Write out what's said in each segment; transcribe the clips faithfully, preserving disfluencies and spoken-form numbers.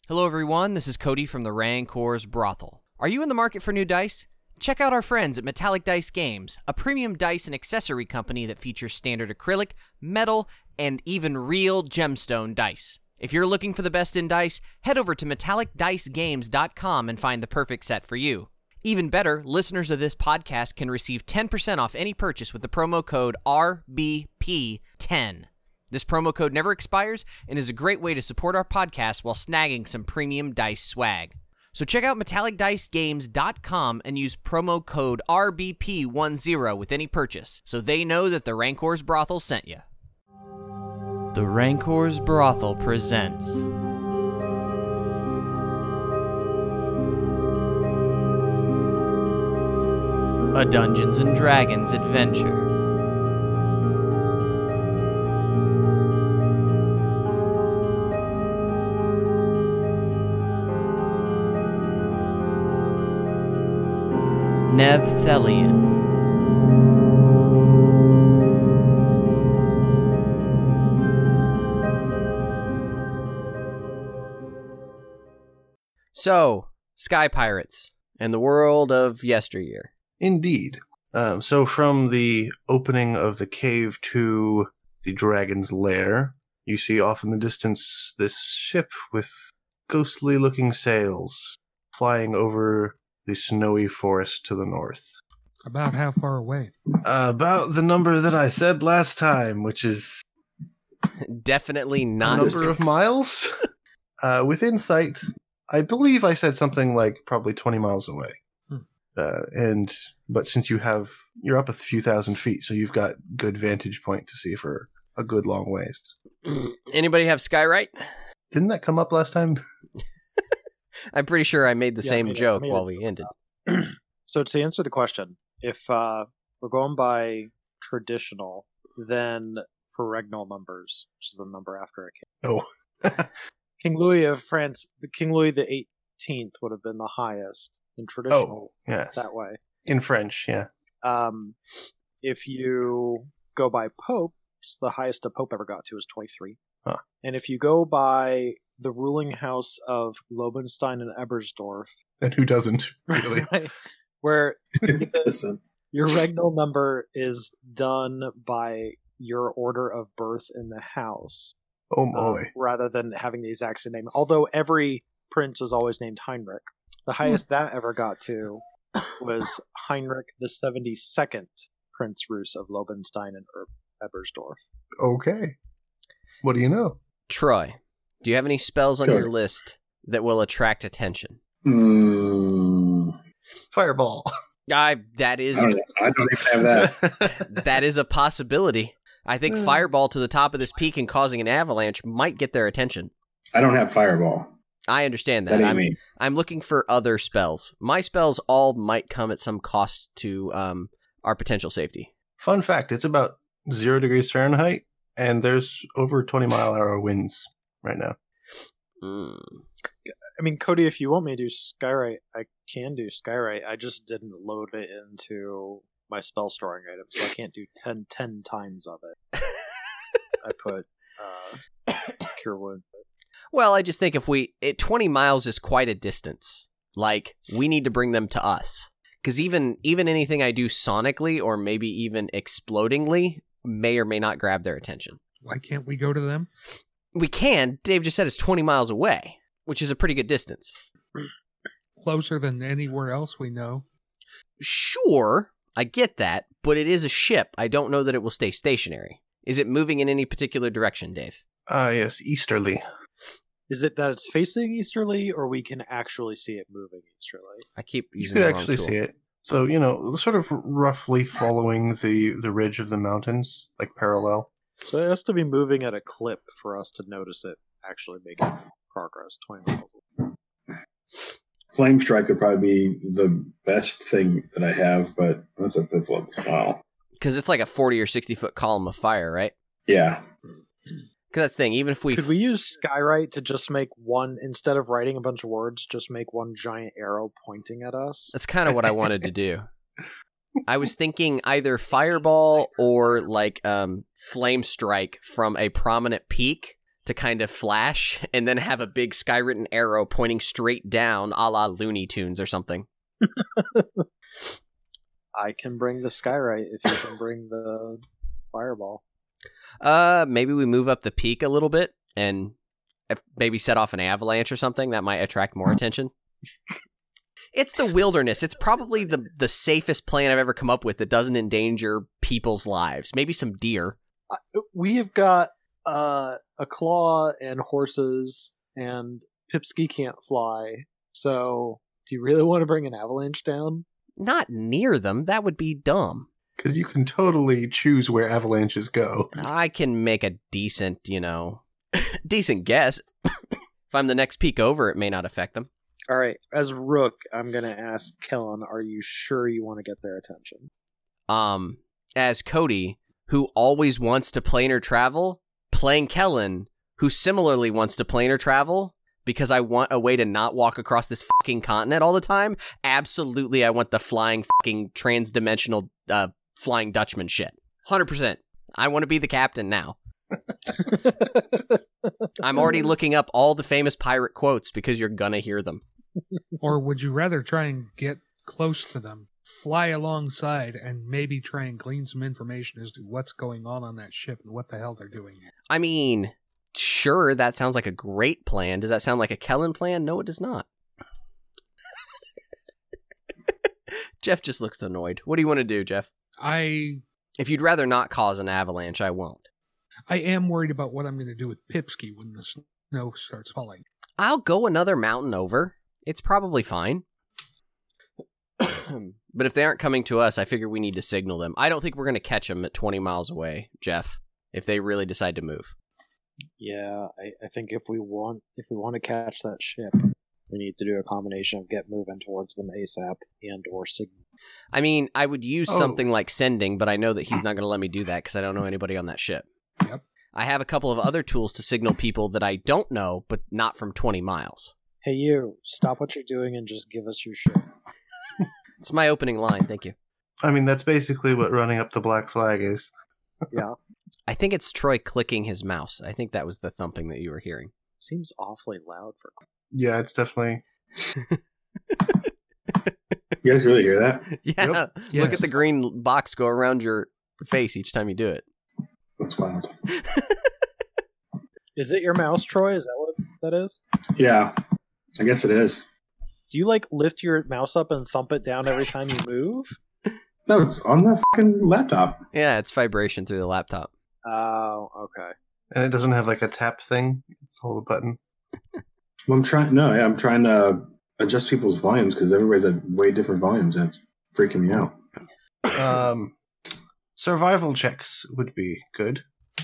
Hello everyone, this is Cody from the Rancor's Brothel. Are you in the market for new dice? Check out our friends at Metallic Dice Games, a premium dice and accessory company that features standard acrylic, metal, and even real gemstone dice. If you're looking for the best in dice, head over to metallic dice games dot com and find the perfect set for you. Even better, listeners of this podcast can receive ten percent off any purchase with the promo code R B P ten. This promo code never expires and is a great way to support our podcast while snagging some premium dice swag. So check out metallic dice games dot com and use promo code R B P ten with any purchase, so they know that the Rancor's Brothel sent you. The Rancor's Brothel presents a Dungeons and Dragons adventure. Nevthelion. So, Sky Pirates and the world of yesteryear. Indeed. Um, so from the opening of the cave to the dragon's lair, you see off in the distance this ship with ghostly-looking sails flying over the snowy forest to the north. About how far away? Uh, about the number that I said last time, which is Definitely a not. number of miles uh, within sight. I believe I said something like probably twenty miles away. Hmm. Uh, and but since you have you're up a few thousand feet, so you've got good vantage point to see for a good long ways. Anybody have Skywrite? Didn't that come up last time? I'm pretty sure I made the Yeah, I same made it- joke I made while it. we ended. So to answer the question, if uh, we're going by traditional, then for regnal numbers, which is the number after a king, Oh, King Louis of France, the King Louis the eighteenth would have been the highest in traditional oh, yes. that way. In French, yeah. Um, if you go by popes, the highest a pope ever got to is twenty-three. Huh. And if you go by the ruling house of Lobenstein and Ebersdorf, And who doesn't really? right, where It doesn't. your regnal number is done by your order of birth in the house, Oh um, moly! rather than having the exact same name. Although every prince was always named Heinrich. The highest that ever got to was Heinrich the seventy-second, Prince Roos of Lobenstein and er- Ebersdorf. Okay. What do you know? Troy, do you have any spells on Sure. your list that will attract attention? Mm, Fireball. I that is I, don't, I don't even have that. that is a possibility. I think fireball to the top of this peak and causing an avalanche might get their attention. I don't have fireball. I understand That that. ain't I'm me. I'm looking for other spells. My spells all might come at some cost to um our potential safety. Fun fact: it's about zero degrees Fahrenheit, and there's over twenty mile an hour winds right now. Mm. I mean, Cody, if you want me to do Skywrite, I can do Skywrite. I just didn't load it into my spell storing item, so I can't do ten, ten times of it. I put uh, Cure Wound. Well, I just think if we it, twenty miles is quite a distance. Like we need to bring them to us because even even anything I do sonically or maybe even explodingly may or may not grab their attention. Why can't we go to them? We can. Dave just said it's twenty miles away, which is a pretty good distance. Closer than anywhere else we know. Sure, I get that, but it is a ship. I don't know that it will stay stationary. Is it moving in any particular direction, Dave? Ah, yes, easterly. Is it that it's facing easterly, or we can actually see it moving easterly? I keep You using could the wrong actually tool. see it. So you know, sort of roughly following the the ridge of the mountains, like parallel. So it has to be moving at a clip for us to notice it actually making progress. Twenty miles away. Flame Strike would probably be the best thing that I have, but that's a fifth level spell. Because it's like a forty or sixty foot column of fire, right? Yeah. Because that's the thing. Even if we Could we use Skywrite to just make one, instead of writing a bunch of words, just make one giant arrow pointing at us? That's kind of what I wanted to do. I was thinking either fireball or like um, flame strike from a prominent peak to kind of flash and then have a big skywritten arrow pointing straight down, a la Looney Tunes or something. I can bring the Skyrite if you can bring the fireball. Uh, maybe we move up the peak a little bit and if maybe set off an avalanche or something that might attract more attention. It's the wilderness. It's probably the the safest plan I've ever come up with that doesn't endanger people's lives. Maybe some deer. Uh, we have got uh, a claw and horses, and Pipsky can't fly. So, do you really want to bring an avalanche down? Not near them. That would be dumb. Because you can totally choose where avalanches go. I can make a decent, you know, decent guess. If I'm the next peak over, it may not affect them. All right, as Rook, I'm going to ask Kellen, are you sure you want to get their attention? Um, as Cody, who always wants to planar travel, playing Kellen, who similarly wants to planar travel, because I want a way to not walk across this fucking continent all the time, absolutely I want the flying fucking trans-dimensional uh, Flying Dutchman shit. one hundred percent. I want to be the captain now. I'm already looking up all the famous pirate quotes because you're gonna hear them. Or would you rather try and get close to them, fly alongside, and maybe try and glean some information as to what's going on on that ship and what the hell they're doing? I mean, sure, that sounds like a great plan. Does that sound like a Kellen plan? No, it does not. Jeff just looks annoyed. What do you want to do, Jeff? I If you'd rather not cause an avalanche, I won't. I am worried about what I'm going to do with Pipsky when the snow starts falling. I'll go another mountain over. It's probably fine. But if they aren't coming to us, I figure we need to signal them. I don't think we're going to catch them at twenty miles away, Jeff, if they really decide to move. Yeah, I, I think if we want if we want to catch that ship, we need to do a combination of get moving towards them ASAP and or signal. I mean, I would use Oh. something like sending, but I know that he's not going to let me do that because I don't know anybody on that ship. Yep. I have a couple of other tools to signal people that I don't know, but not from twenty miles. Hey, you, stop what you're doing and just give us your ship. It's my opening line, thank you. I mean, that's basically what running up the black flag is. Yeah, I think it's Troy clicking his mouse. I think that was the thumping that you were hearing. seems awfully loud for. Yeah, it's definitely... You guys really hear that? Yeah, Yep. look Yes. at the green box go around your face each time you do it. That's wild. Is it your mouse, Troy? Is that what that is? Yeah, I guess it is. Do you like lift your mouse up and thump it down every time you move? No, it's on the fucking laptop. Yeah, it's vibration through the laptop. Oh, okay. And it doesn't have like a tap thing. It's all a button. Well, I'm trying. No, yeah, I'm trying to adjust people's volumes because everybody's at way different volumes, and it's freaking me out. Um, survival checks would be good.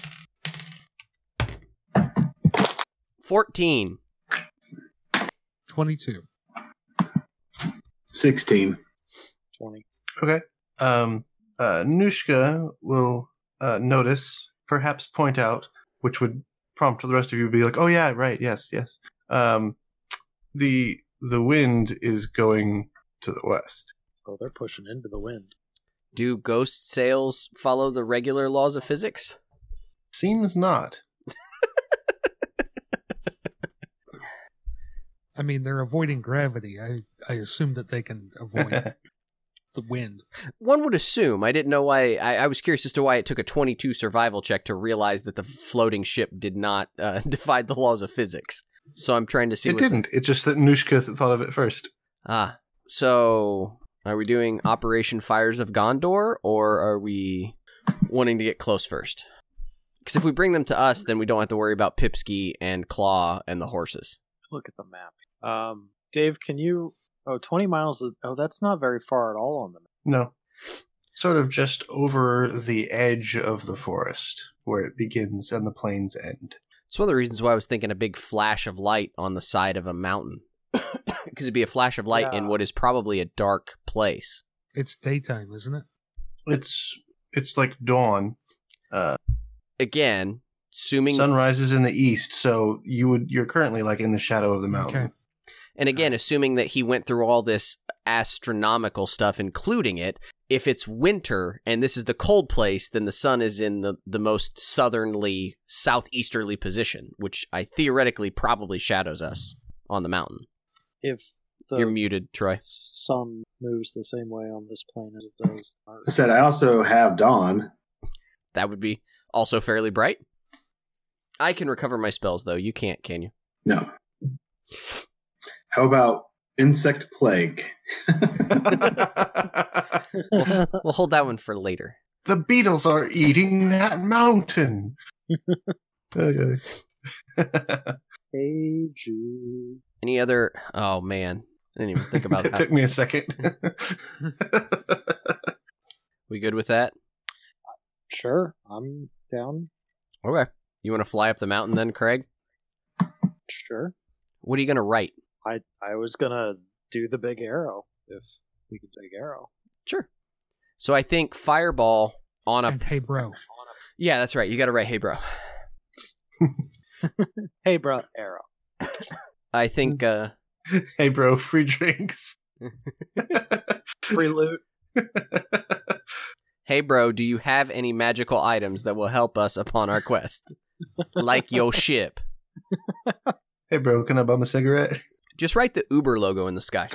fourteen. twenty-two. Sixteen. twenty. Okay. Um, uh, Nushka will uh, notice, perhaps point out, which would prompt the rest of you to be like, "Oh yeah, right, yes, yes." Um, the the wind is going to the west. Oh, they're pushing into the wind. Do ghost sails follow the regular laws of physics? Seems not. I mean, they're avoiding gravity. I, I assume that they can avoid the wind. One would assume. I didn't know why. I, I was curious as to why it took a twenty-two survival check to realize that the floating ship did not uh, defy the laws of physics. So I'm trying to see. It what didn't. It's just that Nushka th- thought of it first. Ah, so are we doing Operation Fires of Gondor, or are we wanting to get close first? Because if we bring them to us, then we don't have to worry about Pipsky and Claw and the horses. Look at the map. Um, Dave, can you... Oh, twenty miles... Is, oh, that's not very far at all on the map. No. Sort of just over the edge of the forest, where it begins and the plains end. It's one of the reasons why I was thinking a big flash of light on the side of a mountain. Because it'd be a flash of light Yeah. in what is probably a dark place. It's daytime, isn't it? It's it's like dawn. Uh, Again, assuming... sun rises in the east, so you would you're currently like in the shadow of the mountain. Okay. And again, assuming that he went through all this astronomical stuff, including it, if it's winter and this is the cold place, then the sun is in the, the most southerly, southeasterly position, which I theoretically probably shadows us on the mountain. If the You're muted, Troy. sun moves the same way on this plane as it does. I said I also have dawn. That would be also fairly bright. I can recover my spells, though. You can't, can you? No. How about insect plague? We'll, we'll hold that one for later. The beetles are eating that mountain. Okay. Hey, Jude. Any other... Oh, man. I didn't even think about It that. took me a second. We good with that? Sure, I'm down. Okay. You want to fly up the mountain then, Craig? Sure. What are you going to write? I I was gonna do the big arrow if we could big arrow. Sure. So I think Fireball on a... And hey, bro. Yeah, that's right. You got to write, hey, bro. Hey, bro, arrow. I think... uh Hey, bro, free drinks. Free loot. Hey, bro, do you have any magical items that will help us upon our quest? Like your ship. Hey, bro, can I bum a cigarette? Just write the Uber logo in the sky.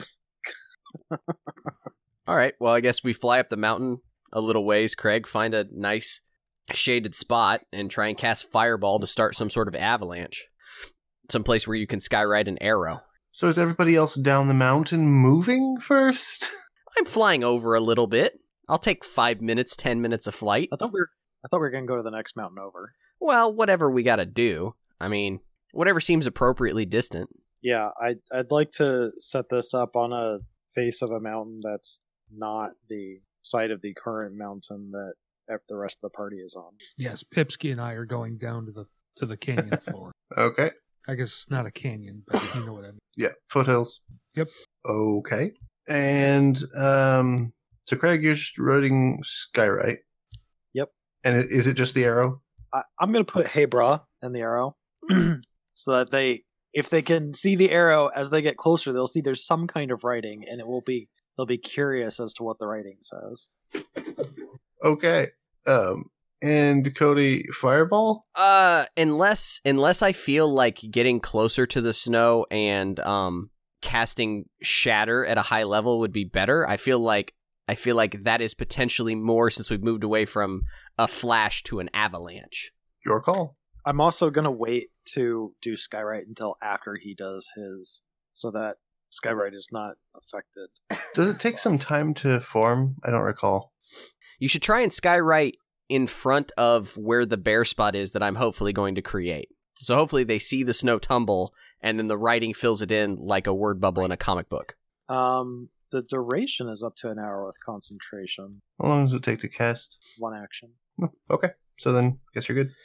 All right, well, I guess we fly up the mountain a little ways, Craig, find a nice shaded spot, and try and cast Fireball to start some sort of avalanche. Some place where you can skywrite an arrow. So is everybody else down the mountain moving first? I'm flying over a little bit. I'll take five minutes, ten minutes of flight. I thought we were. I thought we were gonna go to the next mountain over. Well, whatever we gotta do. I mean, whatever seems appropriately distant. Yeah, I I'd like to set this up on a face of a mountain that's not the site of the current mountain that the rest of the party is on. Yes, Pipsky and I are going down to the to the canyon floor. Okay. I guess it's not a canyon, but you know what I mean. Yeah, foothills. Yep. Okay. And um, so Craig, you're just writing skywrite. Yep. And i- is it just the arrow? I, I'm gonna put hey brah in the arrow, so that they, if they can see the arrow as they get closer, they'll see there's some kind of writing, and it will be they'll be curious as to what the writing says. Okay. Um, and Cody, fireball? Uh, unless unless I feel like getting closer to the snow and um casting shatter at a high level would be better. I feel like I feel like that is potentially more since we've moved away from a flash to an avalanche. Your call. I'm also gonna wait to do skywrite until after he does his, so that skywrite is not affected. Does it take some time to form? I don't recall. You should try and skywrite in front of where the bare spot is that I'm hopefully going to create. So hopefully they see the snow tumble, and then the writing fills it in like a word bubble in a comic book. Um, the duration is up to an hour with concentration. How long does it take to cast? One action. Okay. So then, guess you're good.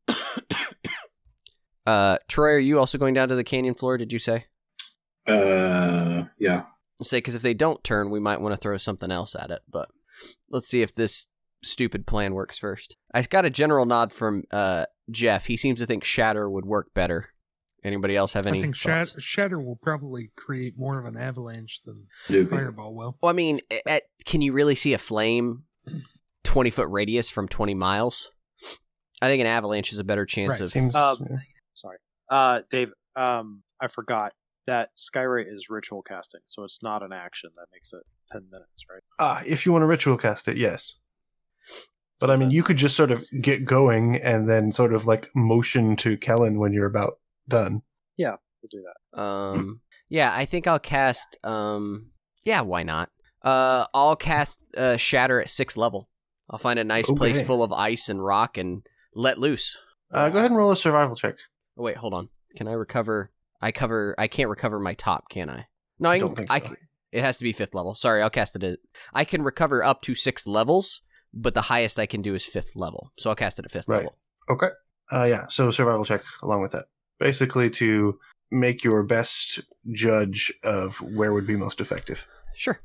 Uh, Troy, are you also going down to the canyon floor, did you say? Uh, yeah. Say, because if they don't turn, we might want to throw something else at it, but let's see if this stupid plan works first. I got a general nod from uh, Jeff. He seems to think Shatter would work better. Anybody else have any I think thoughts? Shat- Shatter will probably create more of an avalanche than Do- Fireball will. Well, I mean, at, can you really see a flame twenty-foot radius from twenty miles? I think an avalanche is a better chance Right. of... Seems. Um, yeah. Sorry. Uh, Dave, um, I forgot that skywrite is ritual casting, so it's not an action. That makes it ten minutes, right? Ah, if you want to ritual cast it, yes. But So I mean, that- you could just sort of get going and then sort of like motion to Kellen when you're about done. Yeah, we'll do that. Um, yeah, I think I'll cast... Um, yeah, why not? Uh, I'll cast uh, Shatter at sixth level. I'll find a nice place Okay. full of ice and rock and let loose. Uh, go ahead and roll a survival check. Oh, wait, hold on. Can I recover? I cover. I can't recover my top, can I? No, I, Don't think I so. can- It has to be fifth level. Sorry, I'll cast it at... I can recover up to six levels, but the highest I can do is fifth level. So I'll cast it at fifth Right. level. Okay. Uh, yeah, so survival check along with that. Basically to make your best judge of where would be most effective. Sure.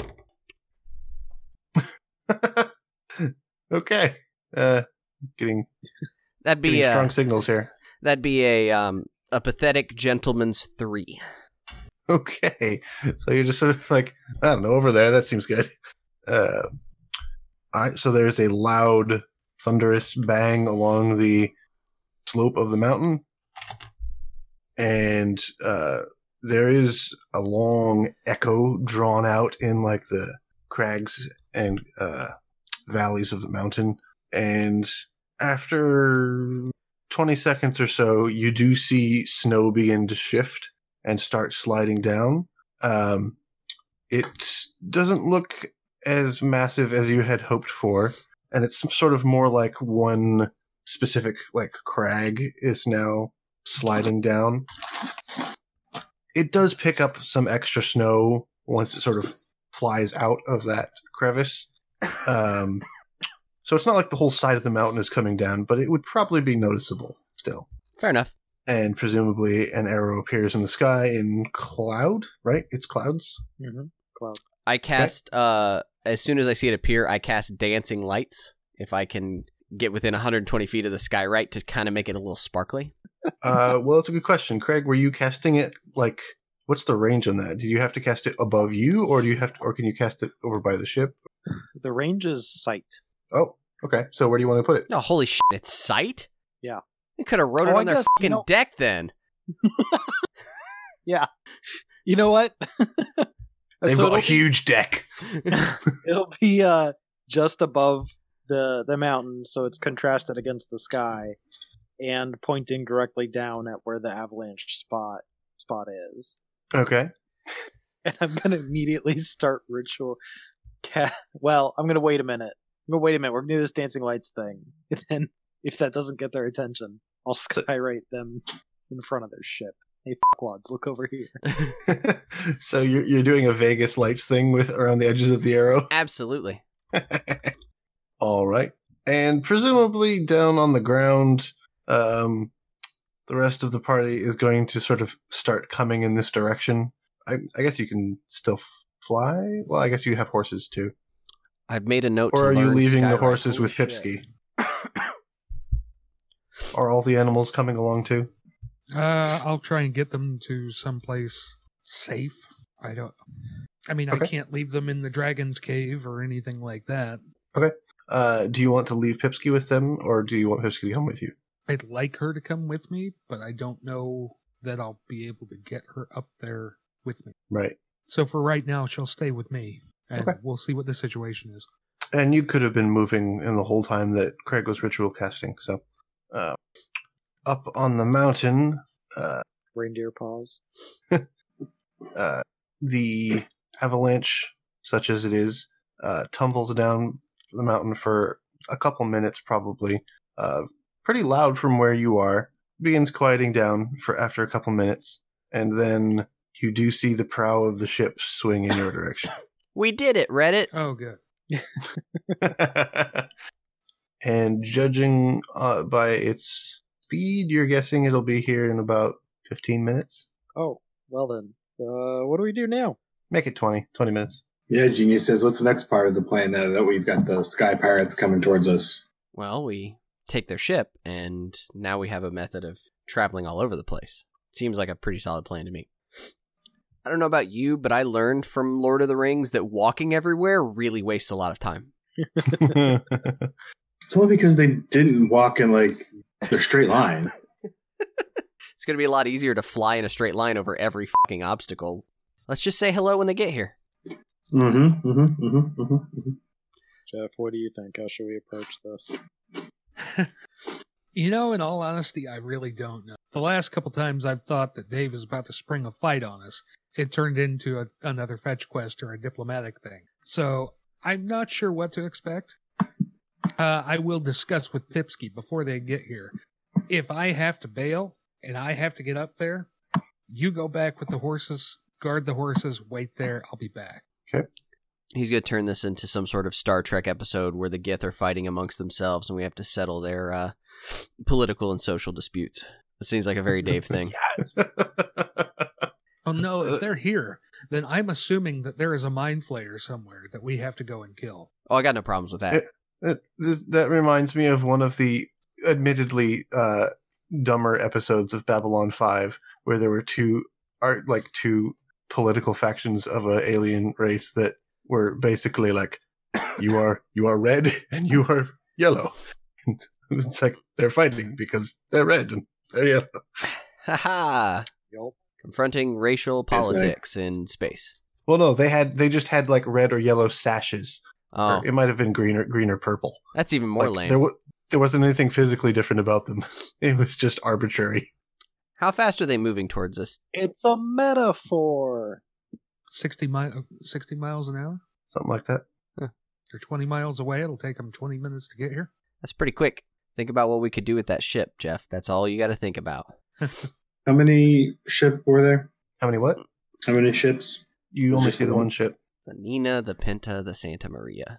Okay. Uh, getting, That'd getting be a, strong signals here. that'd be a um a pathetic gentleman's three. Okay. So you're just sort of like, I don't know, over there. That seems good. Uh, all right, so there's a loud, thunderous bang along the slope of the mountain, and uh, there is a long echo drawn out in like the crags and uh, valleys of the mountain. And after twenty seconds or so, you do see snow begin to shift and start sliding down. Um, it doesn't look as massive as you had hoped for, and it's sort of more like one specific like crag is now sliding down. It does pick up some extra snow once it sort of flies out of that crevice. Um, so it's not like the whole side of the mountain is coming down, but it would probably be noticeable still. Fair enough. And presumably an arrow appears in the sky in cloud, right? It's clouds? Mm-hmm. Cloud. I cast, uh, as soon as I see it appear, I cast Dancing Lights. If I can get within one hundred twenty feet of the sky right to kind of make it a little sparkly. Uh, well, that's a good question. Craig, were you casting it, like, what's the range on that? Did you have to cast it above you, or do you have to, or can you cast it over by the ship? The range is sight. Oh, okay. So where do you want to put it? Oh, holy shit, it's sight? Yeah. You could have wrote Oh, it I on their guess, fucking you know- deck then. Yeah. You know what? They've So got it'll a huge deck. be, it'll be uh, just above the the mountain, so it's contrasted against the sky, and pointing directly down at where the avalanche spot spot is. Okay. And I'm gonna immediately start ritual. Ca- well, I'm gonna wait a minute. I'm gonna wait a minute. We're gonna do this dancing lights thing, and then if that doesn't get their attention, I'll skywrite them in front of their ship. Hey, fuckwads, look over here. So you're you're doing a Vegas lights thing with around the edges of the arrow. Absolutely. All right, and presumably down on the ground, um, the rest of the party is going to sort of start coming in this direction. I, I guess you can still f- fly. Well, I guess you have horses too. I've made a note Or to are you learn leaving the Skyride. horses Holy with shit. Pipsky? Are all the animals coming along too? Uh, I'll try and get them to someplace safe. I don't. I mean, Okay. I can't leave them in the dragon's cave or anything like that. Uh, do you want to leave Pipsky with them, or do you want Pipsky to come with you? I'd like her to come with me, but I don't know that I'll be able to get her up there with me. Right. So for right now, she'll stay with me, and Okay. we'll see what the situation is. And you could have been moving in the whole time that Craig was ritual casting. So, uh, up on the mountain, uh, Reindeer paws. uh, the avalanche, such as it is, uh, tumbles down the mountain for a couple minutes, probably. Uh, pretty loud from where you are. Begins quieting down for after a couple minutes, and then you do see the prow of the ship swing in your direction. We did it, Reddit. Oh, good. And judging uh, by its speed, you're guessing it'll be here in about fifteen minutes. Oh, well then. Uh, what do we do now? Make it twenty. twenty minutes. Yeah, Genius says, what's the next part of the plan now that we've got the sky pirates coming towards us? Well, we take their ship, and now we have a method of traveling all over the place. Seems like a pretty solid plan to me. I don't know about you, but I learned from Lord of the Rings that walking everywhere really wastes a lot of time. It's only because they didn't walk in, like, the straight line. It's going to be a lot easier to fly in a straight line over every fucking obstacle. Let's just say hello when they get here. Mm-hmm, mm-hmm, mm-hmm, mm-hmm. Jeff, what do you think? How should we approach this? You know, in all honesty, I really don't know. The last couple times I've thought that Dave is about to spring a fight on us, it turned into a, another fetch quest or a diplomatic thing. So I'm not sure what to expect. Uh, I will discuss with Pipsky before they get here. If I have to bail and I have to get up there, you go back with the horses, guard the horses, wait there. I'll be back. He's going to turn this into some sort of Star Trek episode where the Gith are fighting amongst themselves and we have to settle their uh, political and social disputes. It seems like a very Dave thing. Yes. Oh no, if they're here, then I'm assuming that there is a mind flayer somewhere that we have to go and kill. Oh, I got no problems with that. That, this, that reminds me of one of the admittedly uh, dumber episodes of Babylon five, where there were two art like two political factions of an alien race that were basically like You are you are red and you are yellow. It's like they're fighting because they're red and they're yellow. Haha. Yup. Confronting racial Yes, they- politics in space. Well, no, they had they just had like red or yellow sashes. Oh, Or it might have been green or green or purple. that's even more Like, lame. There, w- there wasn't anything physically different about them. It was just arbitrary. How fast are they moving towards us? It's a metaphor. sixty, mi- sixty miles an hour? Something like that. They're twenty miles away. It'll take them twenty minutes to get here. That's pretty quick. Think about what we could do with that ship, Jeff. That's all you got to think about. How many ship were there? How many what? How many ships? You only Just see the one. one ship. The Nina, the Pinta, the Santa Maria.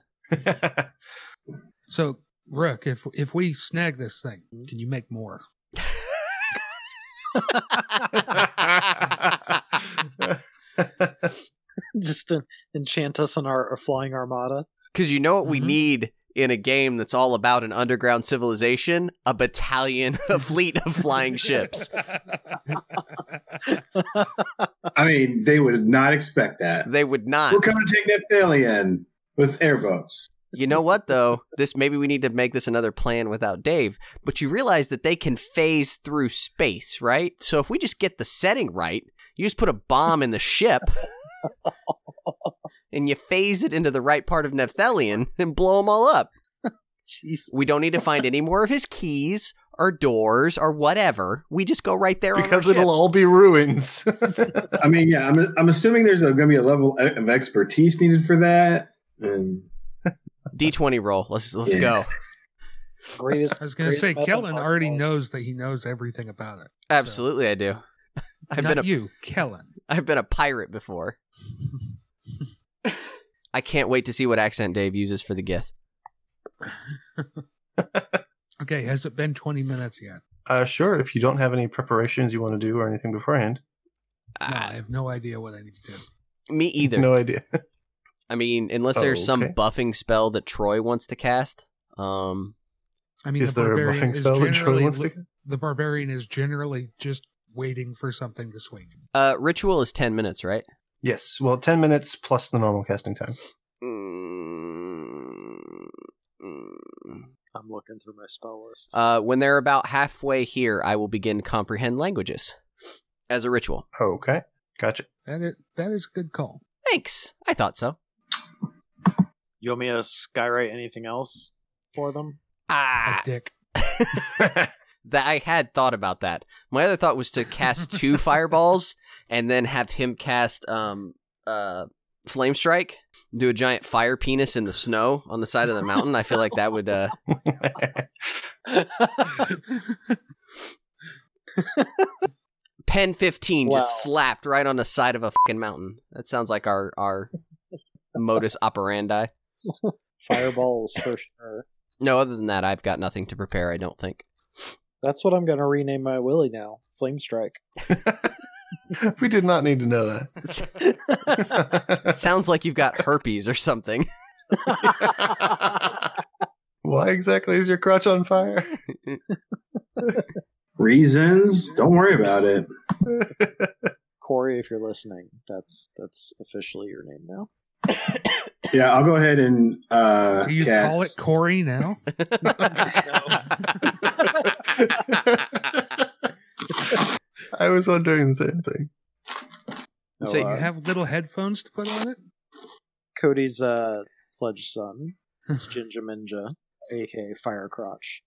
So, Rook, if if we snag this thing, can you make more? Just en- enchant us on our, our flying armada. Because you know what we Mhm. need in a game that's all about an underground civilization? A battalion, a fleet of flying ships. I mean, they would not expect that. They would not. We're coming to take Nephthalian with airboats. You know what, though? This maybe we need to make this another plan without Dave. But you realize that they can phase through space, right? So if we just get the setting right, you just put a bomb in the ship, and you phase it into the right part of Nephthalian and blow them all up. Jesus. We don't need to find any more of his keys or doors or whatever. We just go right there Because on our it'll ship. all be ruins. I mean, yeah, I'm, I'm assuming there's going to be a level of expertise needed for that. And D twenty roll. Let's let's Yeah. go. Greatest. I was going to greatest say, method Kellen of already all. knows that he knows everything about it. Absolutely, I do. I've Not been a you, Kellen. I've been a pirate before. I can't wait to see what accent Dave uses for the Gith. Okay, has it been twenty minutes yet? uh, sure, if you don't have any preparations you want to do or anything beforehand. No, Ah, I have no idea what I need to do. me either. No idea. I mean, unless there's some Okay. buffing spell that Troy wants to cast. Um, I mean, Is the there a barbarian buffing is spell that Troy generally wants lo- to get? the barbarian is generally just waiting for something to swing him. uh, ritual is ten minutes, right? Yes, well, ten minutes plus the normal casting time. Mm, mm. I'm looking through my spell list. Uh, when they're about halfway here, I will begin comprehend languages as a ritual. Okay, gotcha. That is, that is a good call. Thanks. I thought so. You want me to skywrite anything else for them? Ah, A dick. that I had thought about that. My other thought was to cast two fireballs and then have him cast um uh flame strike, do a giant fire penis in the snow on the side of the mountain. I feel like that would uh pen fifteen Wow. just slapped right on the side of a fucking mountain. That sounds like our our modus operandi. Fireballs for sure. No, other than that, I've got nothing to prepare. I don't think. That's what I'm going to rename my Willy now. Flame Strike. We did not need to know that. It sounds like you've got herpes or something. Why exactly is your crotch on fire? reasons, don't worry about it. Corey, if you're listening, that's that's officially your name now. Yeah, I'll go ahead and uh, Do you cast. call it Corey now? I was wondering the same thing. No, So You uh, have little headphones to put on it? Cody's uh, pledge son is Jinja Minja, aka Fire Crotch,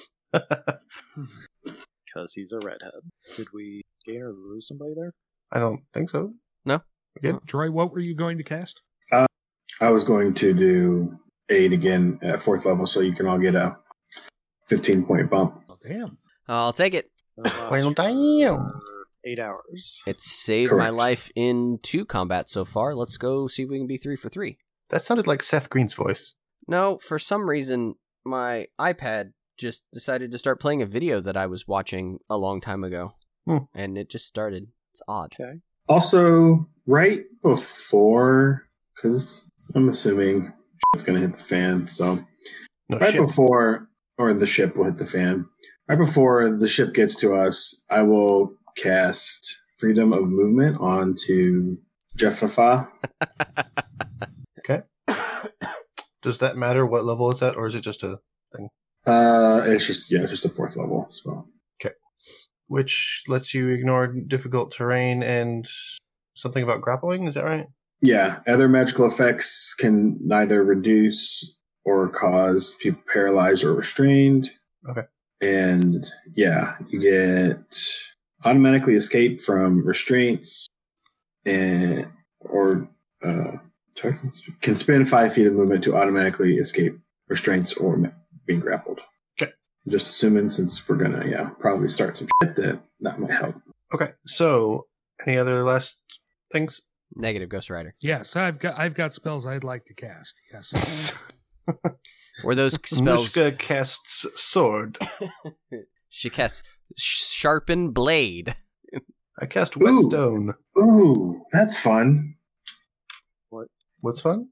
because he's a redhead. Did we gain or lose somebody there? I don't think so. No. Good. Troy, what were you going to cast? I was going to do aid again at fourth level, so you can all get a fifteen point bump. Oh, damn. I'll take it. That Well, lasts damn. for Eight hours. It's saved my Correct. life in two combats so far. Let's go see if we can be three for three. That sounded like Seth Green's voice. No, for some reason, my iPad just decided to start playing a video that I was watching a long time ago. Hmm. And it just started. It's odd. Okay. Also, right before, because I'm assuming it's going to hit the fan, so No right shit. before, or the ship will hit the fan. Right before the ship gets to us, I will cast Freedom of Movement onto Jeffafa. Does that matter what level it's at, or is it just a thing? Uh, it's just yeah, it's just a fourth level spell. Which lets you ignore difficult terrain and something about grappling, is that right? Yeah, other magical effects can neither reduce or cause people paralyzed or restrained. Okay. And yeah, you get automatically escape from restraints and or uh, can spend five feet of movement to automatically escape restraints or being grappled. Okay. Just assuming since we're gonna yeah probably start some shit that that might help. Okay, so any other last things? Negative, Ghost Rider. Yes, I've got I've got spells I'd like to cast. Yes. Were those spells? Nushka casts sword. She casts sharpen blade. I cast whetstone. Ooh, that's fun. What's fun?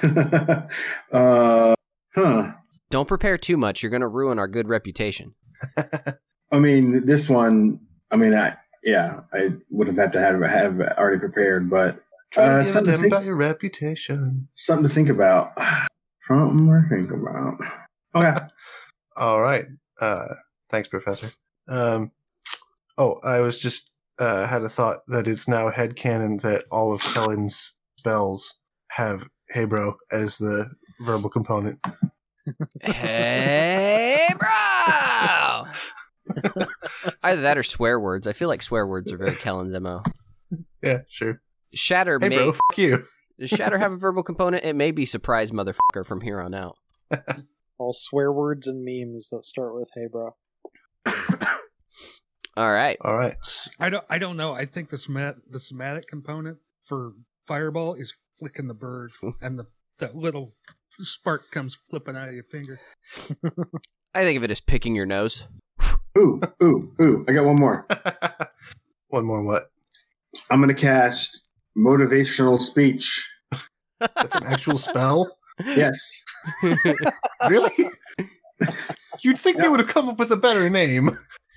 uh, huh. Don't prepare too much. You're going to ruin our good reputation. I mean, this one. I mean, I yeah, I would have had to have have already prepared, but Try uh, to give a something, to damn think, about your reputation. something to think about. Something to think about. Okay. All right. Uh, thanks, Professor. Um, oh, I was just uh, had a thought that it's now headcanon that all of Kellen's spells have "Hey bro" as the verbal component. Hey, bro! Either that or swear words. I feel like swear words are very Kellen's M O. Yeah, sure. Shatter Hey may... bro, fuck you. Does Shatter have a verbal component? It may be surprise motherfucker from here on out. All swear words and memes that start with "Hey, bro." All right. All right. I don't I don't know. I think the somatic, the somatic component for Fireball is flicking the bird, and the that little spark comes flipping out of your finger. I think of it as picking your nose. Ooh, ooh, ooh! I got one more. One more what? I'm gonna cast motivational speech. That's an actual spell? Yes. Really? You'd think they would have come up with a better name.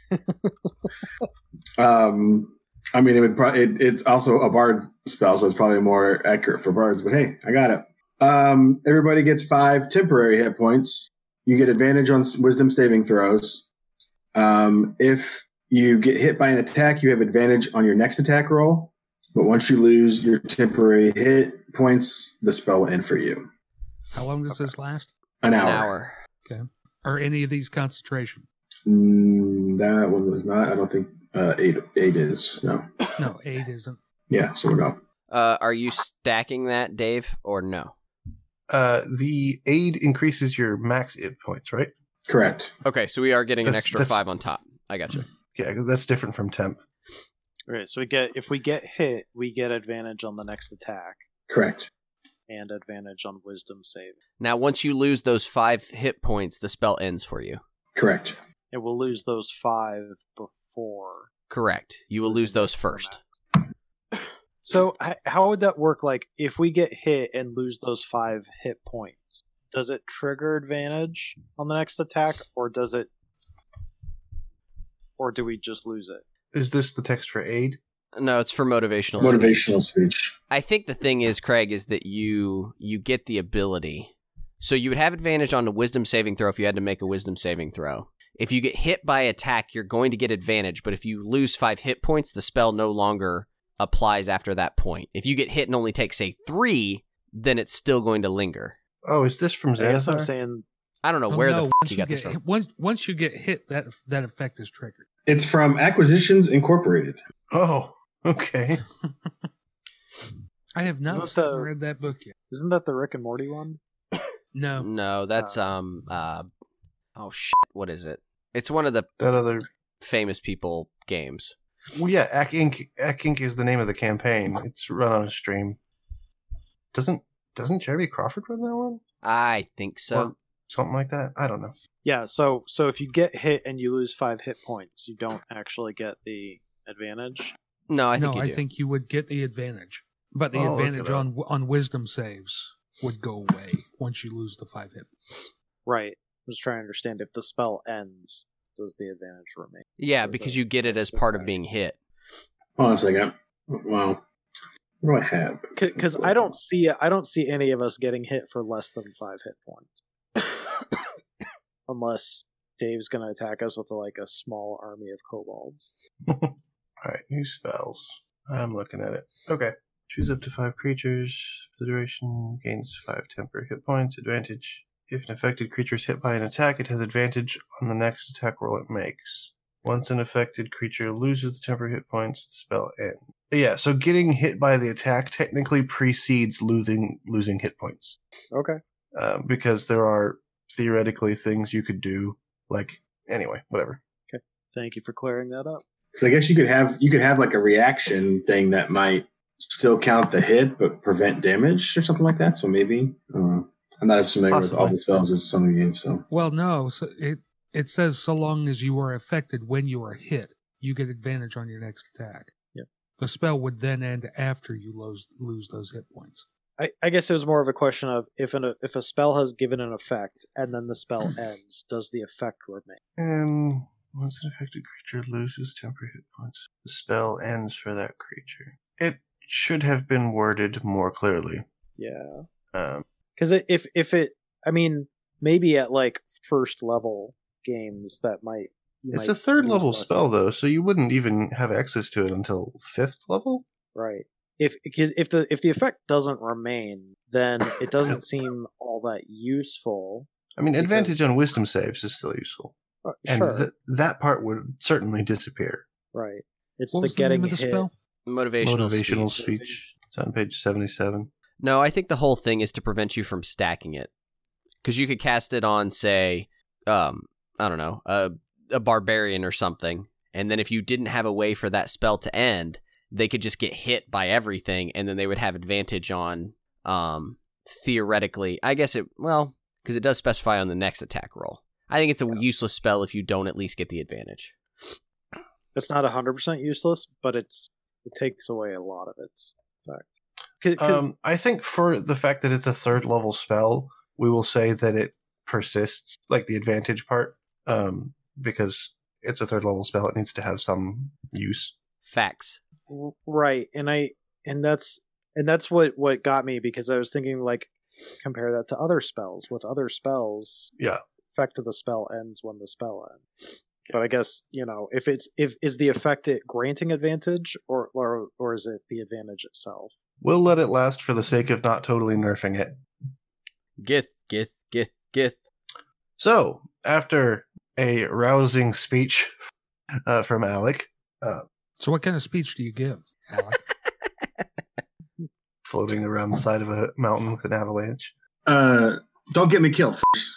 Um, I mean, it would. Pro- it, it's also a bard spell, so it's probably more accurate for bards. But hey, I got it. Um, everybody gets five temporary hit points. You get advantage on wisdom saving throws. Um, if you get hit by an attack, you have advantage on your next attack roll. But once you lose your temporary hit points, the spell will end for you. How long does this last? An hour. An hour. Okay. Are any of these concentration? Mm, that one was not. I don't think uh, eight. Eight is no. No, eight isn't. Yeah, so no. Uh, are you stacking that, Dave, or no? Uh, the aid increases your max hit points, right? Correct. Okay, so we are getting an That's- extra that's- five on top. I gotcha. Yeah, 'cause that's different from temp. Okay, so we get if we get hit, we get advantage on the next attack Correct. and advantage on wisdom save. Now, once you lose those five hit points, the spell ends for you. Correct. And we'll lose those five before. Correct. You will lose those first. So h- how would that work? Like, if we get hit and lose those five hit points, does it trigger advantage on the next attack, or does it, or do we just lose it? Is this the text for aid? No, it's for motivational. Motivational speech. I think the thing is, Craig, is that you you get the ability. So you would have advantage on a wisdom saving throw if you had to make a wisdom saving throw. If you get hit by attack, you're going to get advantage, but if you lose five hit points, the spell no longer applies after that point. If you get hit and only take, say, three, then it's still going to linger. Oh, is this from I guess I'm Xanathar? saying I don't know Oh, where no, the f*** once you got this get, from. Once, once you get hit, that that effect is triggered. It's from Acquisitions Incorporated. Oh, okay. I have not Isn't sat and that- read that book yet. isn't that the Rick and Morty one? No. No, that's, um, uh, oh shit, what is it? It's one of the That other... famous people games. Well, yeah, Ack Inc. Ack Inc. is the name of the campaign. It's run on a stream. Doesn't doesn't Jeremy Crawford run that one? I think so. Or something like that? I don't know. Yeah. So so if you get hit and you lose five hit points, you don't actually get the advantage. No, I think no, you I do. think you would get the advantage, but the I'll look advantage it up. on on wisdom saves would go away once you lose the five hit. Right. I'm just trying to understand if the spell ends, does the advantage remain? Yeah, Or because the you get it as next part of attack? being hit. Hold on a second. Well, What do I have? Because I don't see I don't see any of us getting hit for less than five hit points, unless Dave's going to attack us with like a small army of kobolds. All right, new spells. I'm looking at it. Okay. Choose up to five creatures. For the duration, gains five temporary hit points. Advantage. If an affected creature is hit by an attack, it has advantage on the next attack roll it makes. Once an affected creature loses the temporary hit points, the spell ends. Yeah, so getting hit by the attack technically precedes losing losing hit points. Okay. Uh, because there are theoretically things you could do, like, anyway, whatever. Okay. Thank you for clearing that up. Because I guess you could have you could have like a reaction thing that might still count the hit but prevent damage or something like that. So maybe uh, I'm not as familiar Possibly. with all the spells as some of you. So Well, no. So it it says so long as you are affected when you are hit, you get advantage on your next attack. Yep. The spell would then end after you lose lose those hit points. I, I guess it was more of a question of if an if a spell has given an effect and then the spell ends, does the effect remain? Um, once an affected creature loses temporary hit points, the spell ends for that creature. It should have been worded more clearly. Yeah. Um, Because if if it, I mean, maybe at like first level games that might. You it's might a third use level less spell, than- though, so you wouldn't even have access to it until fifth level? Right. If because if the if the effect doesn't remain, then it doesn't seem all that useful. I mean, advantage Because- on wisdom saves is still useful. Uh, And sure. th- that part would certainly disappear. Right. It's What the was the getting name of the hit. spell? Motivational, Motivational speech. speech. It's on page seventy-seven. No, I think the whole thing is to prevent you from stacking it. Because you could cast it on, say, um, I don't know, a, a barbarian or something. And then if you didn't have a way for that spell to end, they could just get hit by everything. And then they would have advantage on, um, theoretically, I guess it, well, because it does specify on the next attack roll. I think it's a useless spell if you don't at least get the advantage. It's not one hundred percent useless, but it's it takes away a lot of its effect. 'Cause- 'cause- Um, I think for the fact that it's a third level spell, we will say that it persists, like the advantage part, um, because it's a third level spell. It needs to have some use. Facts. right, and I and that's and that's what what got me, because I was thinking like compare that to other spells. With other spells, Yeah. effect of the spell ends when the spell ends. But I guess, you know, if it's if is the effect it granting advantage or or or is it the advantage itself? We'll let it last for the sake of not totally nerfing it. Gith, gith, gith, gith. So, after a rousing speech uh, from Alec, uh, So what kind of speech do you give, Alec? floating around the side of a mountain with an avalanche, uh, don't get me killed first.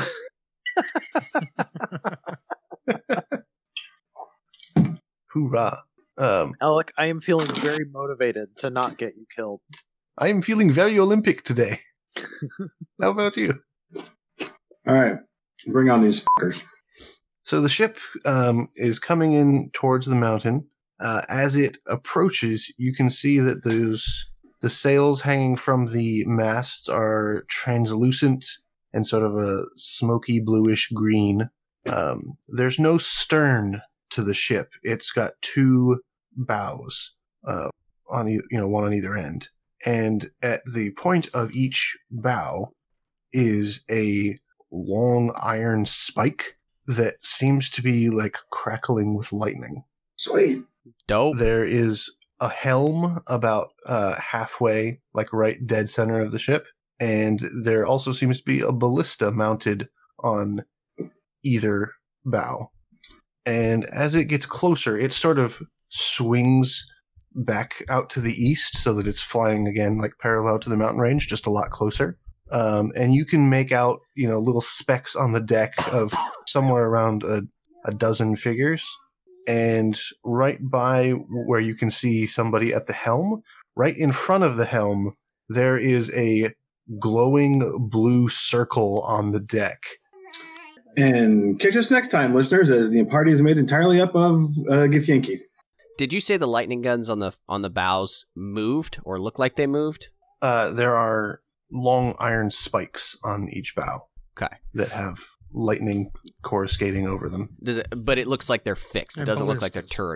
hoorah! Um, Alec, I am feeling very motivated to not get you killed. I am feeling very Olympic today. How about you? All right, bring on these fuckers. So the ship um, is coming in towards the mountain. Uh, as it approaches, you can see that those the sails hanging from the masts are translucent and sort of a smoky bluish green. Um, there's no stern to the ship. It's got two bows uh, on e- you know one on either end, and at the point of each bow is a long iron spike that seems to be like crackling with lightning. Sweet. Dope. There is a helm about uh, halfway, like right dead center of the ship, and there also seems to be a ballista mounted on either bow. And as it gets closer, it sort of swings back out to the east so that it's flying again, like parallel to the mountain range, just a lot closer. Um, and you can make out, you know, little specks on the deck of somewhere around a, a dozen figures. And right by where you can see somebody at the helm, right in front of the helm, there is a glowing blue circle on the deck. And catch us next time, listeners, as the party is made entirely up of uh, Githyanki. Did you say the lightning guns on the on the bows moved or look like they moved? Uh, there are long iron spikes on each bow Okay. that have lightning coruscating over them. Does it? But it looks like they're fixed. It And doesn't look like they're ballistas. turreted.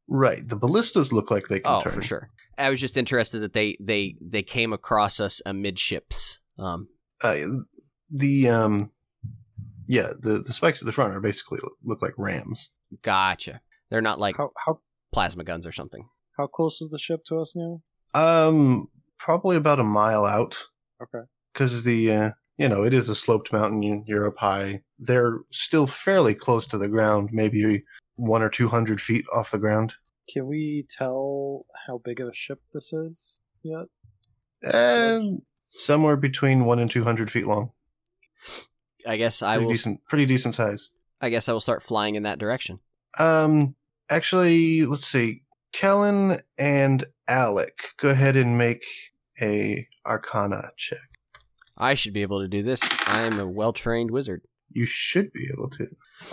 Right. The ballistas look like they can Oh, turn. for sure. I was just interested that they they they came across us amidships. Um, Uh, the um, yeah, the the spikes at the front are basically look like rams. gotcha. They're not like How how plasma guns or something. how close is the ship to us now? Um, probably about a mile out. Okay. Because the uh, you know, it is a sloped mountain. you- You're up high. They're still fairly close to the ground, maybe one or two hundred feet off the ground. Can we tell how big of a ship this is yet? And somewhere between one and two hundred feet long. I guess I Pretty will. decent, pretty decent size. I guess I will start flying in that direction. Um, actually, let's see. Kellen and Alec, go ahead and make a Arcana check. I should be able to do this. I am a well trained wizard. You should be able to.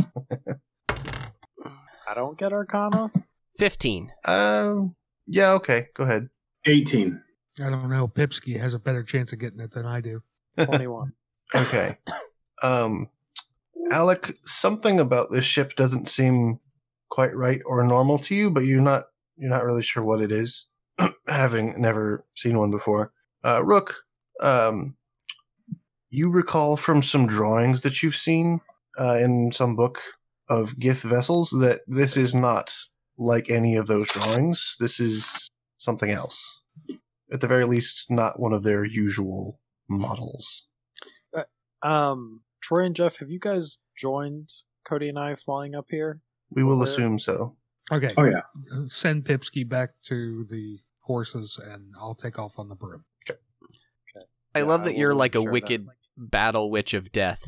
I don't get Arcana. Fifteen. Um, yeah, okay, go ahead. eighteen. I don't know. Pipsky has a better chance of getting it than I do. Twenty-one. Okay. Um, Alec, something about this ship doesn't seem quite right or normal to you, but you're not you're not really sure what it is, having never seen one before. Uh, Rook, um, you recall from some drawings that you've seen uh, in some book of Gith vessels that this is not like any of those drawings. This is something else. At the very least, not one of their usual models. Um, Troy and Jeff, have you guys joined Cody and I flying up here? We will Where- assume so. Okay. Oh yeah. Send Pipsky back to the horses, and I'll take off on the broom. I Yeah, love I that you're will like a share that. wicked battle witch of death.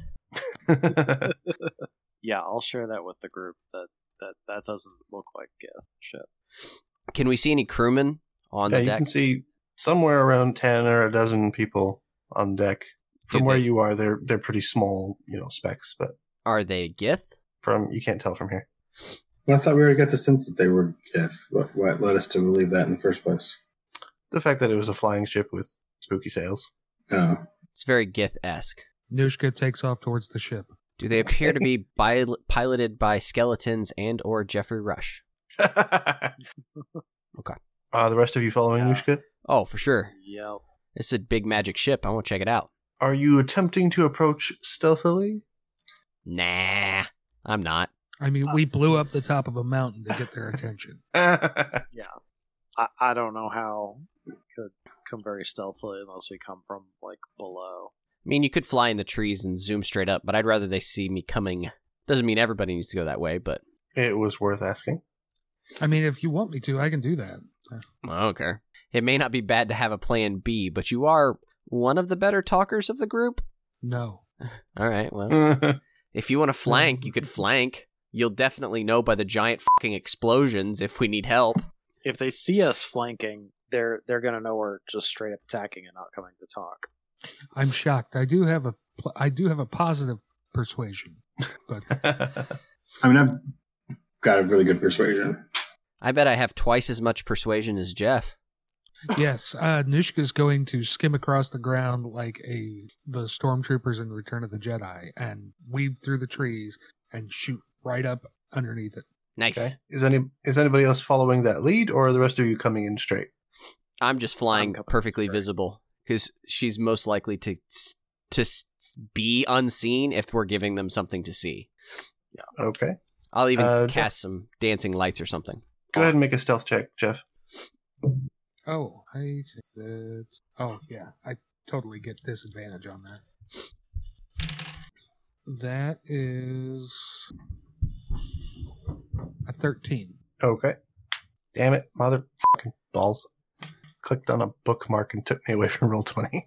Yeah, I'll share that with the group. That that that doesn't look like Gith ship. Can we see any crewmen on yeah, the you deck? can see somewhere around ten or a dozen people on deck. From Do where they- you are, they're they're pretty small, you know, specks, but Are they Gith? from you can't tell from here. Well, I thought we already got the sense that they were Gith. What, what led us to believe that in the first place? The fact that it was a flying ship with spooky sails. Oh. It's very Gith-esque. Nushka takes off towards the ship. Do they appear to be bi- piloted by skeletons and or Jeffrey Rush? Okay. Uh, the rest of you following Yeah. Nushka? Oh, for sure. Yep. This is a big magic ship. I want to check it out. Are you attempting to approach stealthily? Nah, I'm not. I mean, we blew up the top of a mountain to get their attention. I, I don't know how we could come very stealthily unless we come from like below. I mean, you could fly in the trees and zoom straight up, but I'd rather they see me coming. Doesn't mean everybody needs to go that way, but It was worth asking. I mean, if you want me to, I can do that. I don't care. It may not be bad to have a plan B, but you are one of the better talkers of the group. No. All right, well, if you want to flank, you could flank. You'll definitely know by the giant fucking explosions if we need help. If they see us flanking, they're they're gonna know we're just straight up attacking and not coming to talk. I'm shocked. I do have a pl- I do have a positive persuasion, but I mean, I've got a really good persuasion. I bet I have twice as much persuasion as Jeff. yes, uh, Nushka's going to skim across the ground like a the stormtroopers in Return of the Jedi and weave through the trees and shoot right up underneath it. Nice. Okay. Is any is anybody else following that lead, or are the rest of you coming in straight? I'm just flying I'm coming perfectly straight. visible because she's most likely to to s- be unseen if we're giving them something to see. Okay. I'll even Uh, cast some dancing lights or something. Go ahead and make a stealth check, Jeff. Oh, I think that. Oh, yeah, I totally get disadvantage on that. That is a thirteen. Okay. Damn it, mother fucking balls. Clicked on a bookmark and took me away from roll twenty.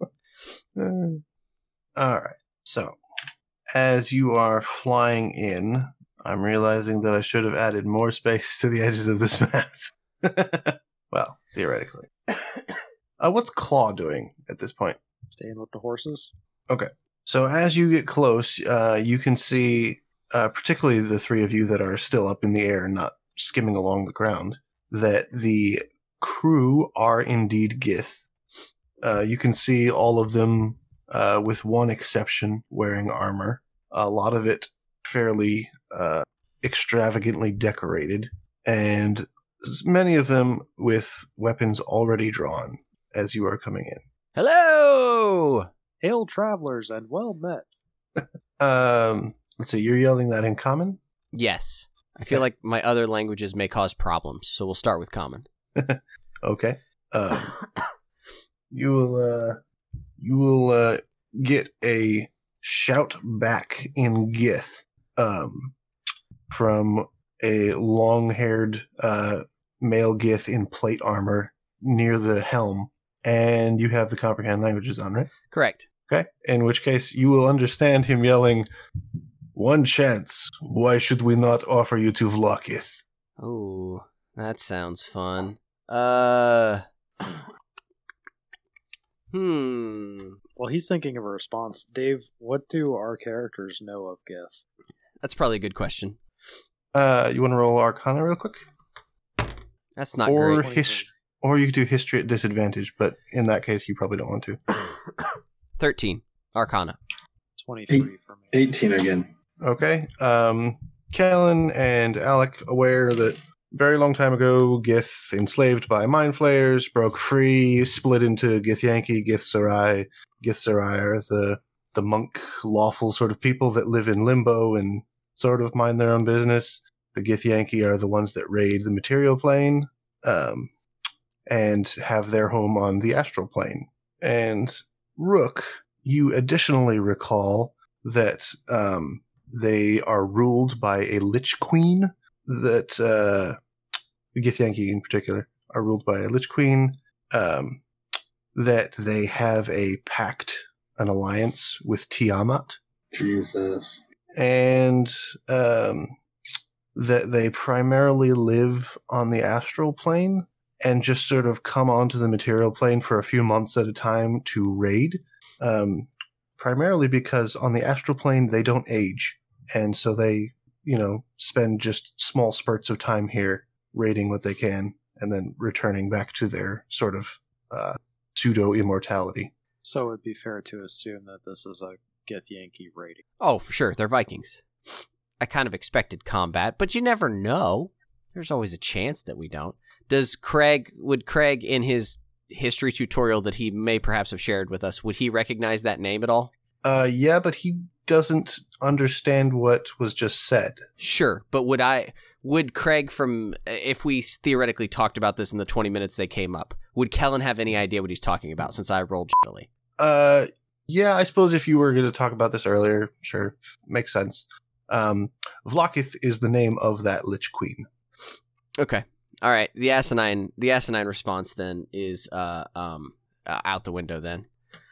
All right. So, as you are flying in, I'm realizing that I should have added more space to the edges of this map. Well, theoretically. Uh, what's Claw doing at this point? Staying with the horses. So as you get close, uh, you can see, uh, particularly the three of you that are still up in the air and not skimming along the ground, that the crew are indeed Gith. Uh, you can see all of them, uh, with one exception, wearing armor. A lot of it fairly uh, extravagantly decorated. and many of them with weapons already drawn as you are coming in. Hello! Hail, travelers, and well met. Um, let's see, you're yelling that in common? Yes. I feel like my other languages may cause problems, so we'll start with common. Okay. Um, you will, uh, you will, uh, get a shout back in Gith, um, from a long-haired, uh, male Gith in plate armor near the helm, and you have the comprehend languages on, right? Correct. Okay. In which case, you will understand him yelling, "One chance. Why should we not offer you to Vlokith?" Oh, that sounds fun. Uh... Hmm... Well, he's thinking of a response. Dave, what do our characters know of Gith? That's probably a good question. Uh, you want to roll Arcana real quick? That's not or great. his, or you could do history at disadvantage, but in that case, you probably don't want to. thirteen. Arcana. twenty-three Eight. for me. eighteen again. Okay. Um, Kellen and Alec aware that very long time ago, Gith, enslaved by mind flayers, broke free, split into Githyanki, Githzerai. Githzerai are the the monk lawful sort of people that live in limbo and sort of mind their own business. The Githyanki are the ones that raid the material plane, um, and have their home on the astral plane. And Rook, you additionally recall that um, they are ruled by a Lich Queen, that uh, the Githyanki in particular are ruled by a Lich Queen, um, that they have a pact, an alliance with Tiamat, Jesus. and um, that they primarily live on the astral plane and just sort of come onto the material plane for a few months at a time to raid, um, primarily because on the astral plane they don't age, and so they, you know, spend just small spurts of time here raiding what they can and then returning back to their sort of uh, pseudo-immortality. So it'd be fair to assume that this is a Githyanki raiding. Oh, for sure. They're Vikings. I kind of expected combat, but you never know. There's always a chance that we don't. Does Craig, would Craig in his history tutorial that he may perhaps have shared with us, would he recognize that name at all? Uh, yeah, but he doesn't understand what was just said. Sure, but would I, would Craig from, if we theoretically talked about this in the twenty minutes they came up, would Kellen have any idea what he's talking about since I rolled shittily? Uh, yeah, I suppose if you were going to talk about this earlier, sure, makes sense. Um, Vlokith is the name of that Lich Queen. Okay. All right. The asinine, the asinine response then is uh um uh, out the window then.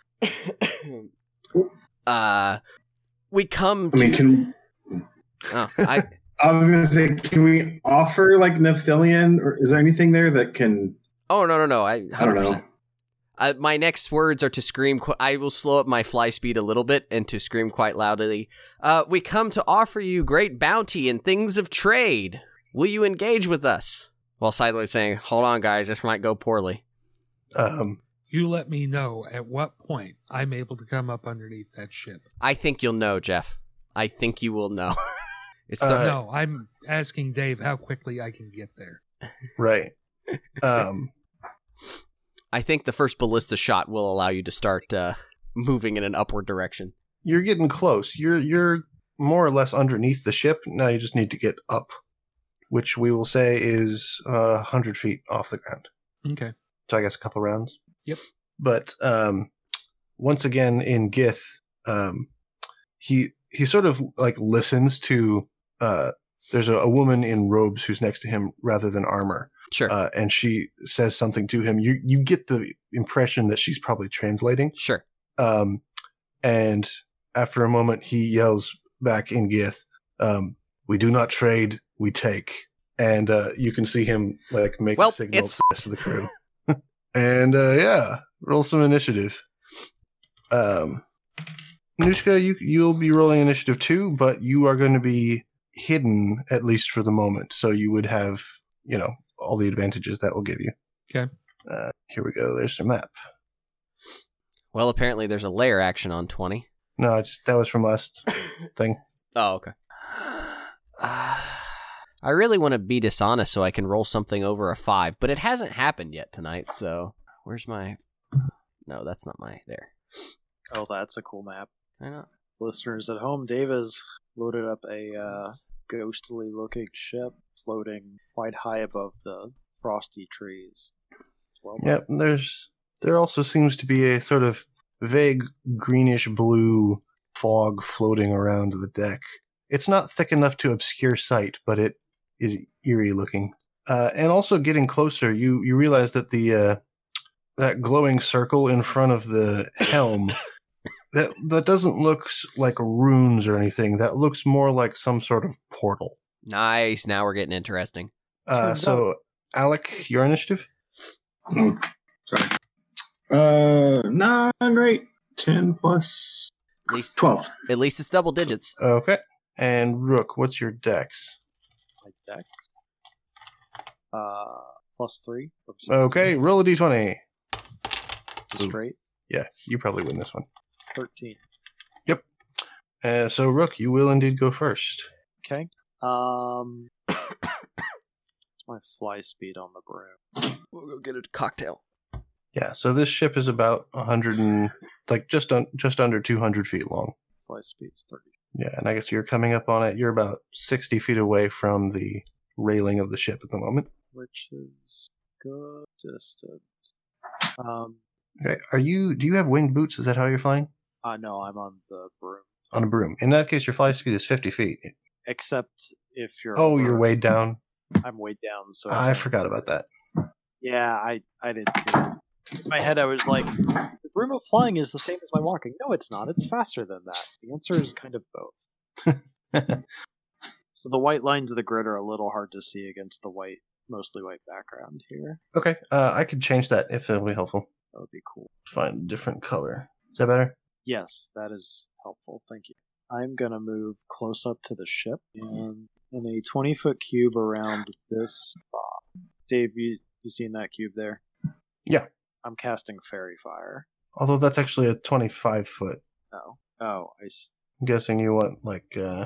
uh, we come. To, I mean, can oh, I I was gonna say, can we offer like Nephilian, or is there anything there that can? oh no no no I I don't know. Uh, my next words are to scream. Qu- I will slow up my fly speed a little bit and to scream quite loudly. Uh, we come to offer you great bounty and things of trade. Will you engage with us? While Sidewave's saying, "Hold on, guys, this might go poorly." Um, You let me know at what point I'm able to come up underneath that ship. I think you'll know, Jeff. I think you will know. it's Uh, so- no, I'm asking Dave how quickly I can get there. right. Um, I think the first ballista shot will allow you to start uh, moving in an upward direction. you're getting close. You're you're more or less underneath the ship. Now you just need to get up, which we will say is uh, one hundred feet off the ground. Okay. So I guess a couple rounds. Yep. But um, once again in Gith, um, he he sort of like listens to. Uh, there's a, a woman in robes who's next to him rather than armor, Sure. uh, and she says something to him. You you get the impression that she's probably translating. sure. Um, and after a moment, he yells back in Gith, um, "We do not trade, we take." And uh, you can see him like make Well, a signal it's- to the rest of the crew. And uh, yeah, roll some initiative. Um, Nushka, you you'll be rolling initiative too, but you are going to be hidden at least for the moment, so you would have, you know, all the advantages that will give you. Okay. Uh, here we go. There's your map. Well, apparently there's a layer action on twenty. No, I just that was from last thing. Oh, okay. I really want to be dishonest so I can roll something over a five, but it hasn't happened yet tonight, so where's my... No, that's not my... There. Oh, that's a cool map. I know. Listeners at home, Dave has loaded up a uh, ghostly-looking ship floating quite high above the frosty trees. Well, Yep, there's there also seems to be a sort of vague greenish blue fog floating around the deck. It's not thick enough to obscure sight, but it is eerie looking. Uh, and also getting closer, you, you realize that the uh, that glowing circle in front of the helm, that that doesn't look s- like runes or anything. That looks more like some sort of portal. Nice. Now we're getting interesting. Uh, Turns so, Alec, your initiative? Oh, sorry. Uh, not great. ten plus At least, twelve. at least it's double digits. Okay. And Rook, what's your dex? my dex. Uh, plus three. from sixteen. Okay, roll a d twenty. Just straight. Yeah, you probably win this one. thirteen. Uh, so, Rook, you will indeed go first. Okay. Um, what's my fly speed on the broom? We'll go get a cocktail. Yeah, so this ship is about one hundred and, like, just un- just under two hundred feet long. Fly speed's thirty. Yeah, and I guess you're coming up on it. You're about sixty feet away from the railing of the ship at the moment. Which is good distance. Um, Okay, are you, do you have winged boots? Is that how you're flying? uh, no, I'm on the broom. On a broom. In that case, your fly speed is fifty feet. Except if you're. Oh, over- you're way down. I'm way down, so. it's I only forgot about that. Yeah, I I did too. In my head, I was like, the broom of flying is the same as my walking. No, it's not. It's faster than that. The answer is kind of both. So the white lines of the grid are a little hard to see against the white, mostly white background here. Okay, uh, I could change that if it'll be helpful. That would be cool. Find a different color. Is that better? Yes, that is helpful. Thank you. I'm going to move close up to the ship and in a twenty-foot cube around this spot. Dave, you, you seen that cube there? Yeah. I'm casting Fairy Fire. Although that's actually a twenty-five foot. Oh. Oh, I s- I'm guessing you want, like, uh,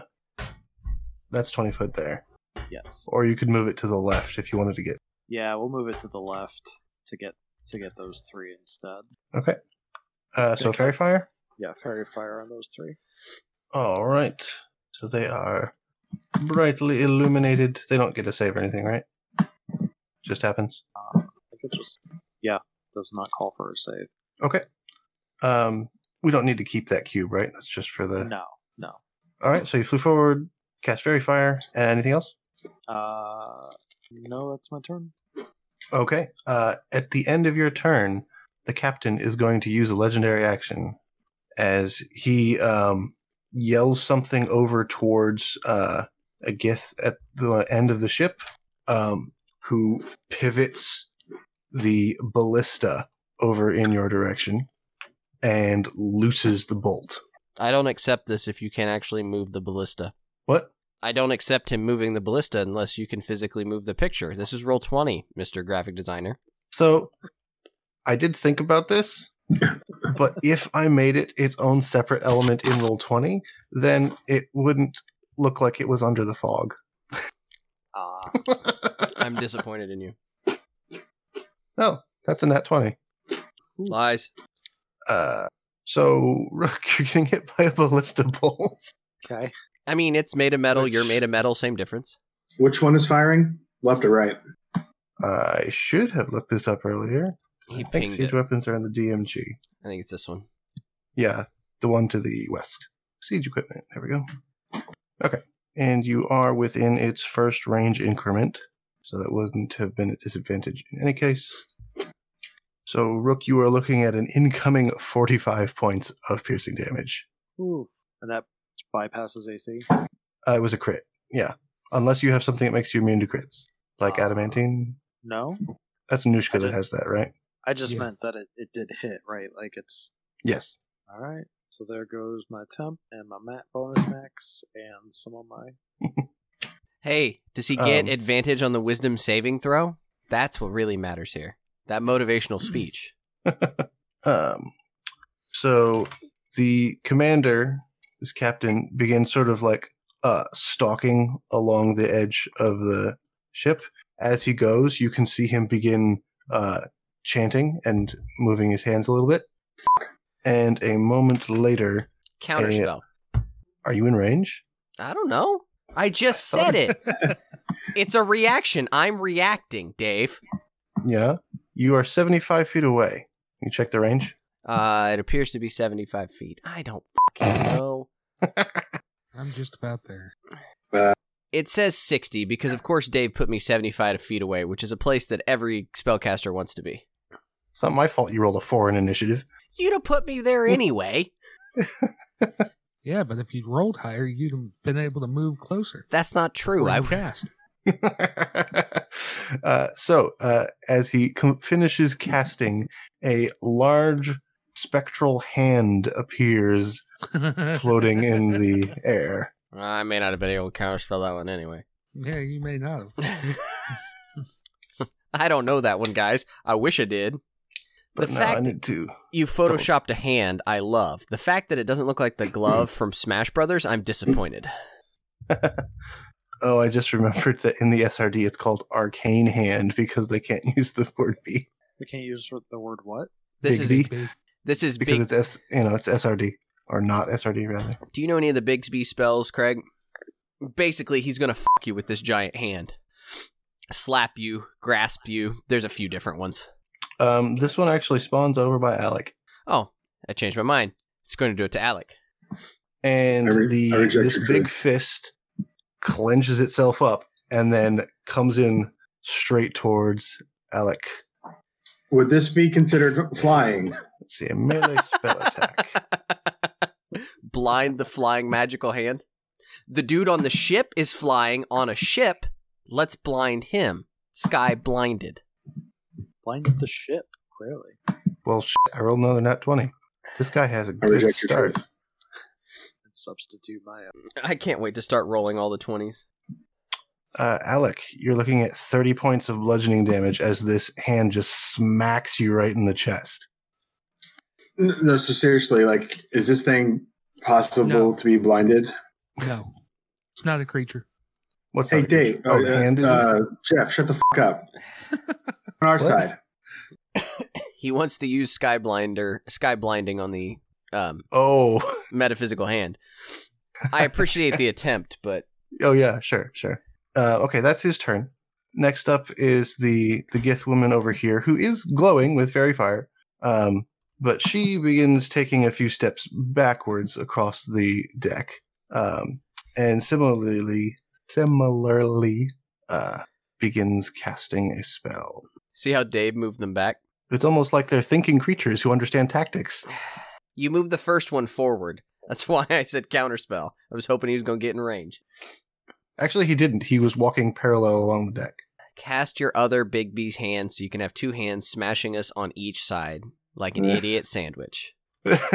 that's twenty foot there. yes. Or you could move it to the left if you wanted to get. Yeah, we'll move it to the left to get to get those three instead. Okay. Uh, so Okay. Fairy Fire? Yeah, Fairy Fire on those three. All right. So they are brightly illuminated. They don't get a save or anything, right? Just happens. I think it just yeah does not call for a save. Okay. Um, we don't need to keep that cube, right? That's just for the. No, no. All right. So you flew forward, cast Fairy Fire. Uh, anything else? Uh, no, that's my turn. Okay. Uh, at the end of your turn, the captain is going to use a legendary action as he um, yells something over towards uh, a Gith at the end of the ship, um, who pivots the ballista over in your direction and looses the bolt. I don't accept this if you can't actually move the ballista. What? I don't accept him moving the ballista unless you can physically move the picture. This is roll twenty, Mister Graphic Designer. So I did think about this, but if I made it its own separate element in roll twenty, then it wouldn't look like it was under the fog. Ah, I'm disappointed in you. Oh, that's a nat twenty. Lies. Uh, so, Rook, you're getting hit by a ballista bolt. okay. I mean, it's made of metal. Which- You're made of metal. Same difference. Which one is firing? Left or right? I should have looked this up earlier. He I think pinged siege it. weapons are in the D M G. I think it's this one. Yeah, the one to the west. Siege equipment. There we go. Okay. And you are within its first range increment, so that wouldn't have been a disadvantage in any case. So, Rook, you are looking at an incoming forty-five points of piercing damage. Oof. And that bypasses A C. Uh, it was a crit. Yeah. Unless you have something that makes you immune to crits. Like Uh, adamantine. No, That's Nushka I that did- has that, right? I just Yeah. meant that it, it did hit, right? Like it's Yes. all right. So there goes my temp and my mat bonus max and some of my. Hey, does he get Um, advantage on the wisdom saving throw? That's what really matters here. That motivational speech. Um, so the commander, this captain, begins sort of like uh, stalking along the edge of the ship. As he goes, you can see him begin uh, chanting and moving his hands a little bit. And a moment later, Counterspell. a- are you in range? I don't know. I just said it. It's a reaction. I'm reacting, Dave. Yeah. You are seventy-five feet away. You check the range? Uh, it appears to be seventy-five feet. I don't fucking know. I'm just about there. It says sixty because, of course, Dave put me seventy-five feet away, which is a place that every spellcaster wants to be. It's not my fault you rolled a four in initiative. You'd have put me there anyway. Yeah, but if you'd rolled higher, you'd have been able to move closer. That's not true. I I cast. uh, so, uh, as he com- finishes casting, a large spectral hand appears floating in the air. I may not have been able to counterspell that one anyway. Yeah, you may not have. I don't know that one, guys. I wish I did. But The no, fact I need to. You photoshopped a hand, I love. The fact that it doesn't look like the glove from Smash Brothers, I'm disappointed. Oh, I just remembered that in the S R D it's called Arcane Hand because they can't use the word B. We can't use the word what? This Big is B? Big. this is Because big. it's S, you know, it's S R D or not S R D rather. Do you know any of the Bigsby spells, Craig? Basically, he's gonna fuck you with this giant hand, slap you, grasp you. There's a few different ones. Um, this one actually spawns over by Alec, Oh, I changed my mind. It's going to do it to Alec. and I re- the I reject this your big truth. fist clenches itself up and then comes in straight towards Alec. Would this be considered flying? Let's see, a melee spell attack. Blind the flying magical hand. The dude on the ship is flying on a ship. Let's blind him. Sky blinded. Blinded the ship, clearly. Well, shit, I rolled another nat twenty. This guy has a I good reject your start. truth. And substitute my own. I can't wait to start rolling all the twenties. Uh, Alec, you're looking at thirty points of bludgeoning damage as this hand just smacks you right in the chest. N- No, so seriously, like, is this thing possible No. to be blinded? No, it's not a creature. What's Hey, that? Dave. Oh, uh, the hand is uh, Jeff, shut the fuck up. On our What? side. He wants to use sky blinder, sky blinding on the um, Oh, metaphysical hand. I appreciate the attempt, but oh yeah, sure, sure. Uh, okay, that's his turn. Next up is the the Gith woman over here, who is glowing with fairy fire. Um, but she begins taking a few steps backwards across the deck, um, and similarly, similarly, uh, begins casting a spell. see how Dave moved them back? It's almost like they're thinking creatures who understand tactics. You moved the first one forward. That's why I said counterspell. I was hoping he was going to get in range. Actually, he didn't. He was walking parallel along the deck. Cast your other Big B's hand so you can have two hands smashing us on each side like an Yeah. idiot sandwich. Let's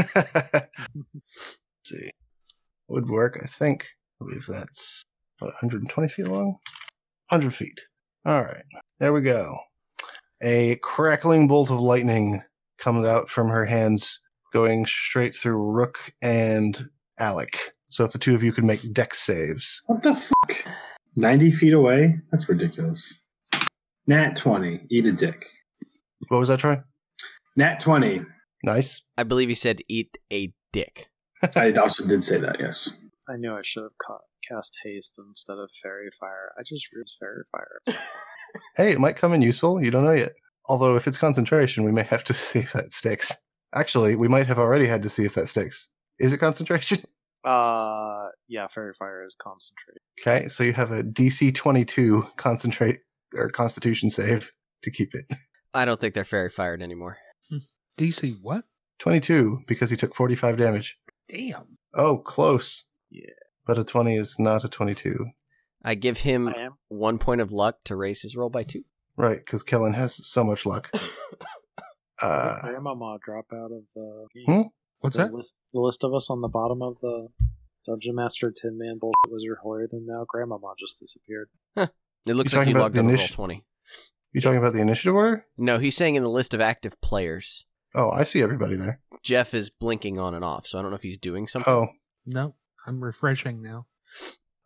see. Would work, I think. I believe that's, what, one hundred twenty feet long? one hundred feet. All right. There we go. A crackling bolt of lightning comes out from her hands, going straight through Rook and Alec. So if the two of you could make dex saves. What the fuck? ninety feet away? That's ridiculous. Nat twenty. Eat a dick. What was that, Troy? Nat twenty. Nice. I believe he said eat a dick. I also did say that, yes. I knew I should have ca- cast haste instead of fairy fire. I just used fairy fire. Hey, it might come in useful. You don't know yet. Although if it's concentration, we may have to see if that sticks. Actually, we might have already had to see if that sticks. Is it concentration? Uh, yeah, fairy fire is concentrate. Okay, so you have a D C twenty-two concentrate or Constitution save to keep it. I don't think they're fairy fired anymore. D C what? twenty-two because he took forty-five damage. Damn. Oh, close. Yeah. But a twenty is not a twenty-two. I give him I am. one point of luck to raise his roll by two. Right, because Kellen has so much luck. Uh, Grandmama drop out of the game. Hmm? What's the that? List, the list of us on the bottom of the Dungeon Master Tin Man Bullshit Wizard holier than thou. Grandmama just disappeared. It looks You like talking you about logged the on a roll initi- twenty. you talking about the initiative order? No, he's saying in the list of active players. Oh, I see everybody there. Jeff is blinking on and off, so I don't know if he's doing something. Oh, No, I'm refreshing now.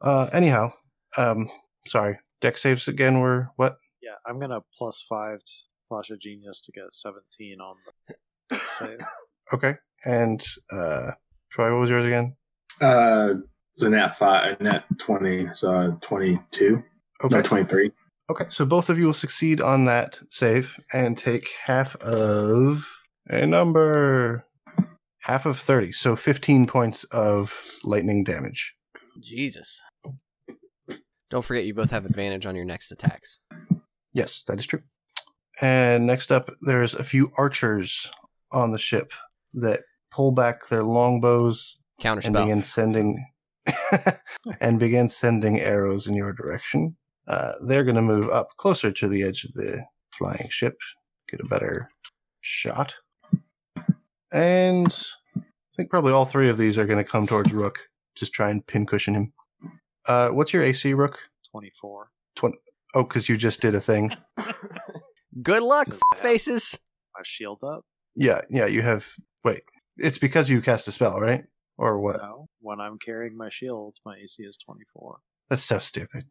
Uh, anyhow, um, sorry. Deck saves again were what? Yeah, I'm gonna plus five Flash of Genius to get seventeen on the save. Okay. And uh, Troy, what was yours again? Uh, the nat five, nat twenty, so twenty-two. Okay. No, twenty-three. Okay, so both of you will succeed on that save and take half of a number. Half of thirty, so fifteen points of lightning damage. Jesus. Don't forget you both have advantage on your next attacks. Yes, that is true. And next up, there's a few archers on the ship that pull back their longbows and Counterspell. begin sending and begin sending arrows in your direction. Uh, they're going to move up closer to the edge of the flying ship, get a better shot. And I think probably all three of these are going to come towards Rook, just try and pincushion him. Uh, what's your A C, Rook? twenty-four. twenty Oh, because you just did a thing. Good luck, Does f- faces. My shield up? Yeah, yeah, you have... Wait, it's because you cast a spell, right? Or what? No. When I'm carrying my shield, my A C is twenty-four. That's so stupid.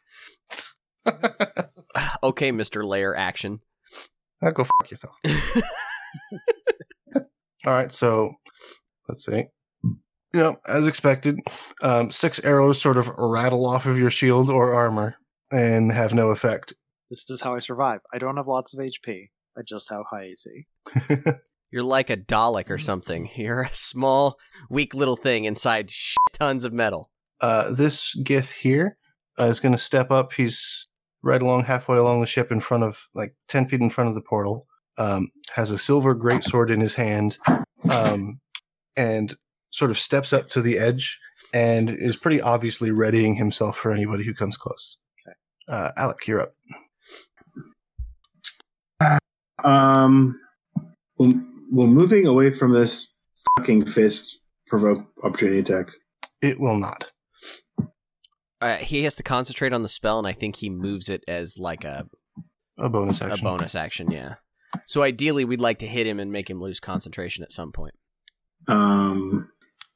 Okay, Mister Layer Action. Now go fuck yourself. All right, so let's see. You know, as expected, um, six arrows sort of rattle off of your shield or armor and have no effect. This is how I survive. I don't have lots of H P. I just have high A C. You're like a Dalek or something. You're a small, weak little thing inside shit tons of metal. uh, this Gith here uh, is going to step up. He's right along halfway along the ship in front of, like, ten feet in front of the portal. Um, has a silver greatsword in his hand, um, and sort of steps up to the edge and is pretty obviously readying himself for anybody who comes close. Okay. Uh, Alec, you're up. Um, well, well, moving away from this fucking fist provoke opportunity attack. It will not. Uh, he has to concentrate on the spell, and I think he moves it as like a A bonus a action. bonus action. Yeah. So ideally, we'd like to hit him and make him lose concentration at some point. Um,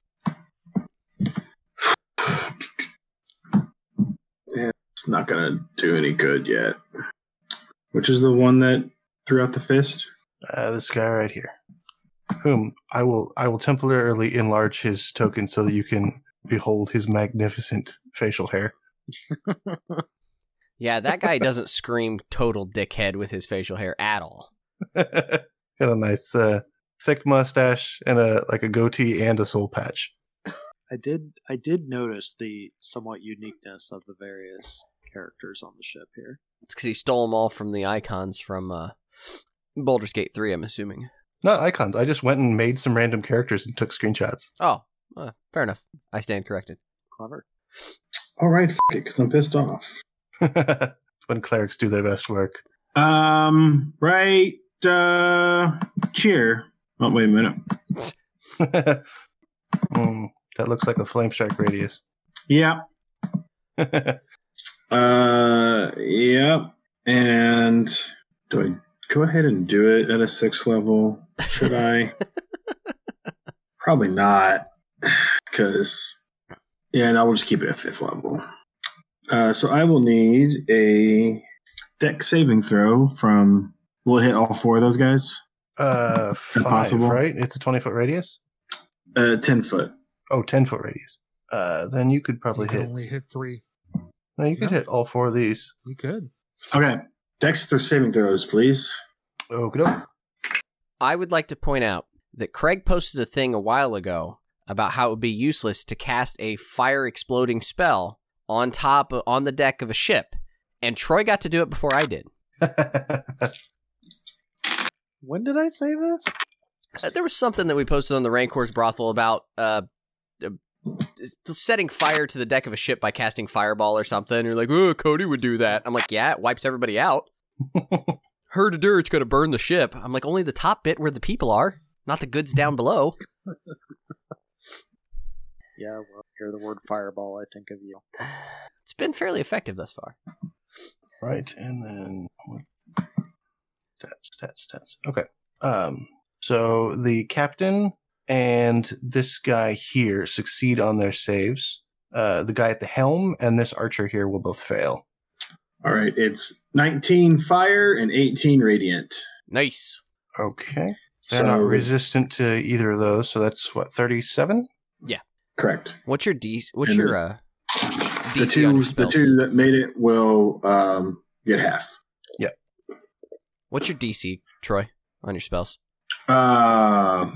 yeah, it's not gonna do any good yet. Which is the one that threw out the fist? Uh, this guy right here. Whom I will I will temporarily enlarge his token so that you can behold his magnificent facial hair. Yeah, that guy doesn't scream total dickhead with his facial hair at all. Got a nice uh, thick mustache and a like a goatee and a soul patch. I did I did notice the somewhat uniqueness of the various characters on the ship here. It's because he stole them all from the icons from uh, Baldur's Gate three, I'm assuming. Not icons. I just went and made some random characters and took screenshots. Oh, uh, fair enough. I stand corrected. Clever. All right, f- it, because I'm pissed off. It's when clerics do their best work. Um, right, uh, cheer. Oh, wait a minute. Mm, that looks like a flame strike radius. Yeah. Uh, yeah. And do I go ahead and do it at a sixth level? Should I? Probably not. Because, yeah, no, we'll just keep it at fifth level. Uh, so I will need a deck saving throw from. Will it hit all four of those guys? Uh, that five, possible? right? It's a twenty foot radius? Uh, ten foot. Oh, ten foot radius. Uh, then you could probably you can hit. only hit three. No, you could No. hit all four of these. You could. Okay. Dex th- saving throws, please. Okay. I would like to point out that Craig posted a thing a while ago about how it would be useless to cast a fire exploding spell on top of, on the deck of a ship, and Troy got to do it before I did. When did I say this? Uh, There was something that we posted on the Rancor's brothel about uh, uh, setting fire to the deck of a ship by casting fireball or something. You're like, oh, Cody would do that. I'm like, yeah, it wipes everybody out. Heard of dirt, it's going to burn the ship. I'm like, only the top bit where the people are, not the goods down below. Yeah, well, hear the word fireball, I think of you. It's been fairly effective thus far. Right, and then stats, stats, stats. Okay. Um. So the captain and this guy here succeed on their saves. Uh, the guy at the helm and this archer here will both fail. All right, it's nineteen fire and eighteen radiant. Nice. Okay. They're So- not resistant to either of those, so that's what, thirty-seven? Correct. What's your D C? What's And your uh, D C The on two, your the spells? two that made it will um, get half. What's your D C, Troy, on your spells? Uh,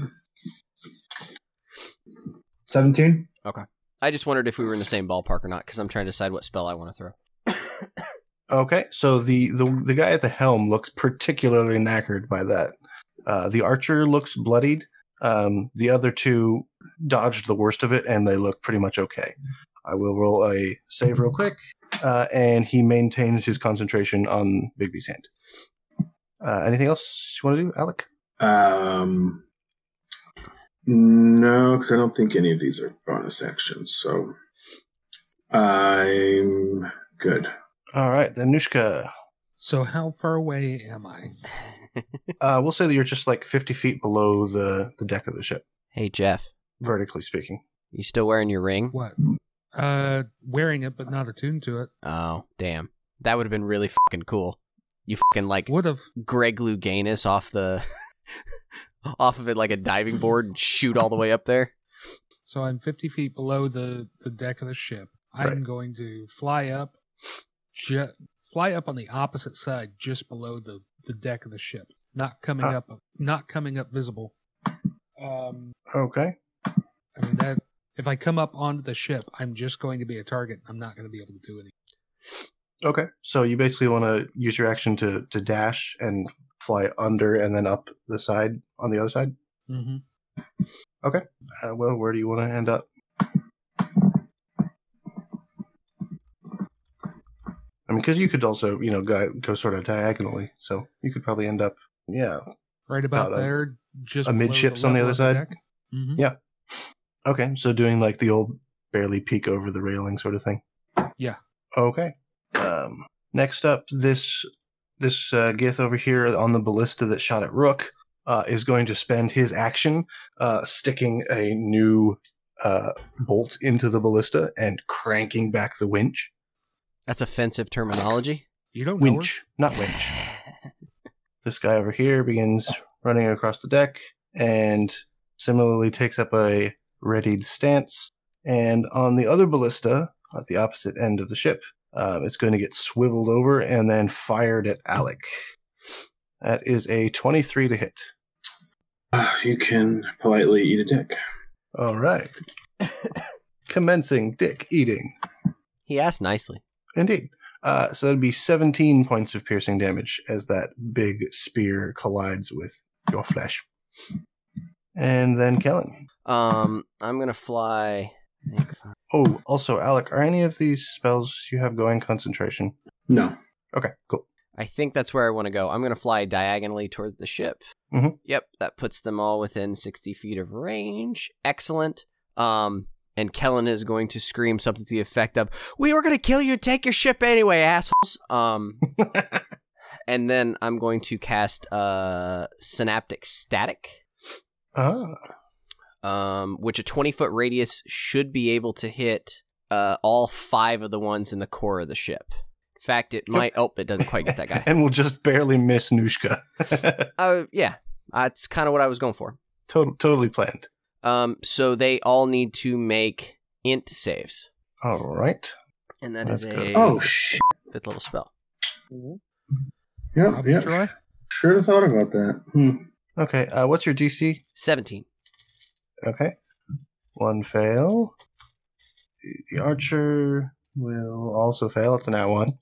seventeen. I just wondered if we were in the same ballpark or not, because I'm trying to decide what spell I want to throw. Okay, so the, the, the guy at the helm looks particularly knackered by that. Uh, the archer looks bloodied. Um, the other two dodged the worst of it, and they look pretty much okay. I will roll a save real quick, uh, and he maintains his concentration on Bigby's hand. Uh, anything else you want to do, Alec? Um, no, because I don't think any of these are bonus actions. So I'm good. All right, then Nushka. So how far away am I? Uh, we'll say that you're just like fifty feet below the, the deck of the ship, Hey, Jeff, vertically speaking. you still wearing your ring? What? Uh, wearing it, but not attuned to it. Oh, damn. That would have been really fucking cool. You fucking like Would have. Greg Louganis off the off of it like a diving board and shoot all the way up there. So I'm fifty feet below the, the deck of the ship. I'm Right. going to fly up, ju- fly up on the opposite side, just below the, the deck of the ship. Not coming Ah. up, not coming up visible. Um, Okay. I mean that. If I come up onto the ship, I'm just going to be a target. I'm not going to be able to do anything. Okay. So you basically want to use your action to, to dash and fly under and then up the side on the other side? Mm-hmm. Uh, well, where do you want to end up? I mean, because you could also, you know, go, go sort of diagonally. So you could probably end up, yeah. Right about About a- there, just a below midships on the level other of side? deck. Mhm. Yeah. Okay. So doing like the old barely peek over the railing sort of thing. Yeah. Okay. Um, next up, this this uh, Gith over here on the ballista that shot at Rook uh, is going to spend his action uh, sticking a new uh, bolt into the ballista and cranking back the winch. That's offensive terminology. You don't know her. Winch, not winch. This guy over here begins running across the deck and similarly takes up a readied stance. And on the other ballista, at the opposite end of the ship, uh, it's going to get swiveled over and then fired at Alec. That is a twenty-three to hit. Uh, you can politely eat a dick. All right. Commencing dick eating. He asked nicely. Indeed. Uh, so that'd be seventeen points of piercing damage as that big spear collides with your flesh. And then Kellen. Um, I'm gonna fly. I think five- Oh, also, Alec, are any of these spells you have going concentration? No. Okay, cool. I think that's where I want to go. I'm gonna fly diagonally toward the ship. Mhm. Yep, that puts them all within sixty feet of range. Excellent. Um, and Kellen is going to scream something to the effect of, "We were gonna kill you and take your ship anyway, assholes." Um, and then I'm going to cast uh Synaptic Static. ah, Um, which a twenty foot radius should be able to hit uh, all five of the ones in the core of the ship. In fact, it might. Oh, it doesn't quite get that guy. and we'll just barely miss Nushka. uh, yeah, that's kind of what I was going for. Total, totally planned. Um, so they all need to make int saves, All right. and that is That's a good. Oh, shit. fifth level spell. Yep, Robbie, yep. Troy? Should have thought about that. Hmm. Okay, uh, what's your D C? Seventeen. Okay. One fail. The- The archer will also fail. It's an at one.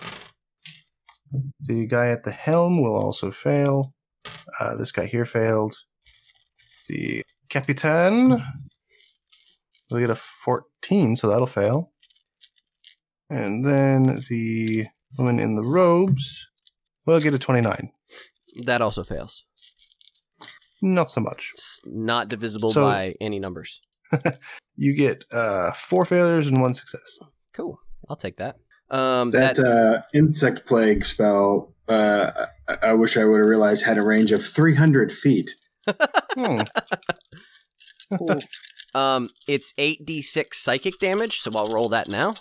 The guy at the helm will also fail. Uh, this guy here failed. The Capitan will get a fourteen, so that'll fail. And then the woman in the robes will get a twenty-nine. That also fails. Not so much. It's not divisible So- by any numbers. You get uh, four failures and one success. Cool. I'll take that. Um, That that's, uh, insect plague spell, uh, I, I wish I would have realized had a range of three hundred feet. Hmm. Um, it's eight d six psychic damage, so I'll roll that now.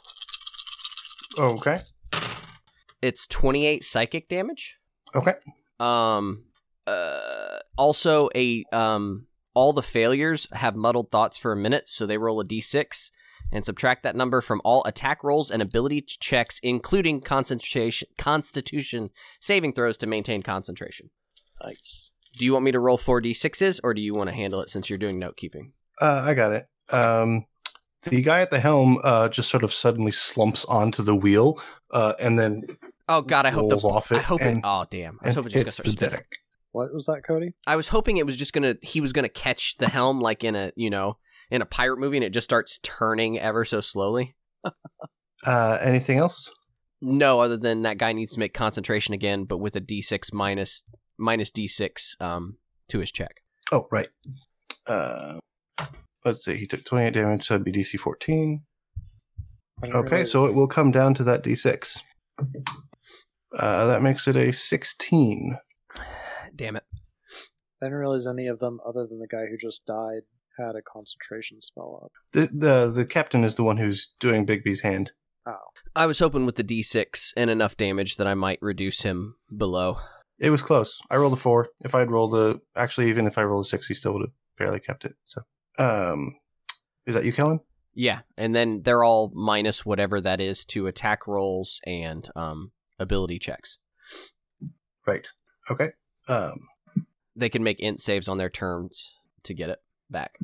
Okay. It's twenty-eight psychic damage. Okay. Um, uh, also a um, all the failures have muddled thoughts for a minute, so they roll a d six and subtract that number from all attack rolls and ability checks, including concentration, Constitution saving throws to maintain concentration. Nice. Do you want me to roll four d sixes, or do you want to handle it since you're doing note keeping? Uh, I got it. Um, the guy at the helm uh, just sort of suddenly slumps onto the wheel uh, and then Oh God, I hope rolls the off it. I hope and, it. Oh damn! I was and hoping it was just gonna hits start the spinning. deck. What was that, Cody? I was hoping it was just gonna. He was gonna catch the helm like in a you know in a pirate movie, and it just starts turning ever so slowly. Uh, anything else? No, other than that guy needs to make concentration again, but with a d six minus minus d six um to his check. Oh, right. Uh, let's see. He took twenty-eight damage, so that'd be D C fourteen. I didn't Okay, realize- so it will come down to that D six. Uh, that makes it a sixteen. Damn it! I didn't realize any of them, other than the guy who just died, had a concentration spell up. The, the the captain is the one who's doing Bigby's hand. Oh. I was hoping with the d six and enough damage that I might reduce him below. It was close. I rolled a four. If I'd rolled a, actually, even if I rolled a six, he still would have barely kept it. So, um, is that you, Kellen? Yeah, and then they're all minus whatever that is to attack rolls and um ability checks. Right. Okay. Um, They can make int saves on their turns to get it back.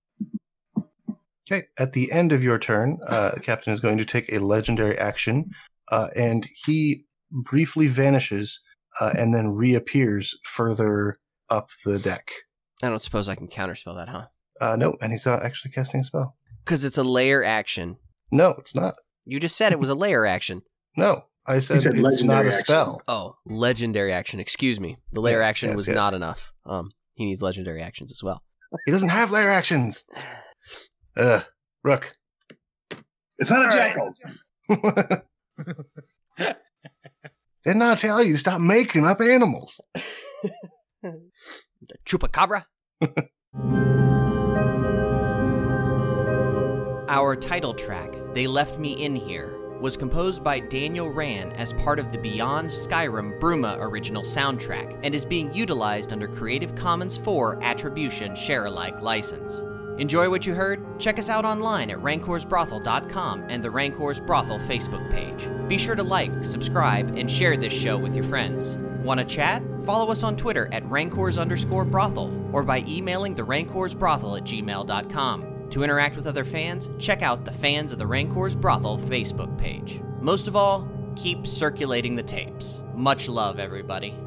okay. At the end of your turn, uh, the captain is going to take a legendary action, uh, and he briefly vanishes uh, and then reappears further up the deck. I don't suppose I can counterspell that, huh? Uh, no, and he's not actually casting a spell. Because it's a layer action. No, it's not. You just said it was a layer action. No, I said, said it's not legendary a action. spell. Oh, legendary action. Excuse me. The layer Yes, action yes, was yes. not enough. Um, he needs legendary actions as well. He doesn't have layer actions. Uh, Rook. It's not a jackal. Didn't I tell you stop making up animals? The Chupacabra. Our title track, They Left Me In Here, was composed by Daniel Rand as part of the Beyond Skyrim Bruma original soundtrack and is being utilized under Creative Commons four Attribution Share-alike license. Enjoy what you heard? Check us out online at rancors brothel dot com and the Rancors Brothel Facebook page. Be sure to like, subscribe, and share this show with your friends. Want to chat? Follow us on Twitter at rancors underscore brothel or by emailing the rancors brothel at gmail dot com. To interact with other fans, check out the Fans of the Rancors Brothel Facebook page. Most of all, keep circulating the tapes. Much love, everybody.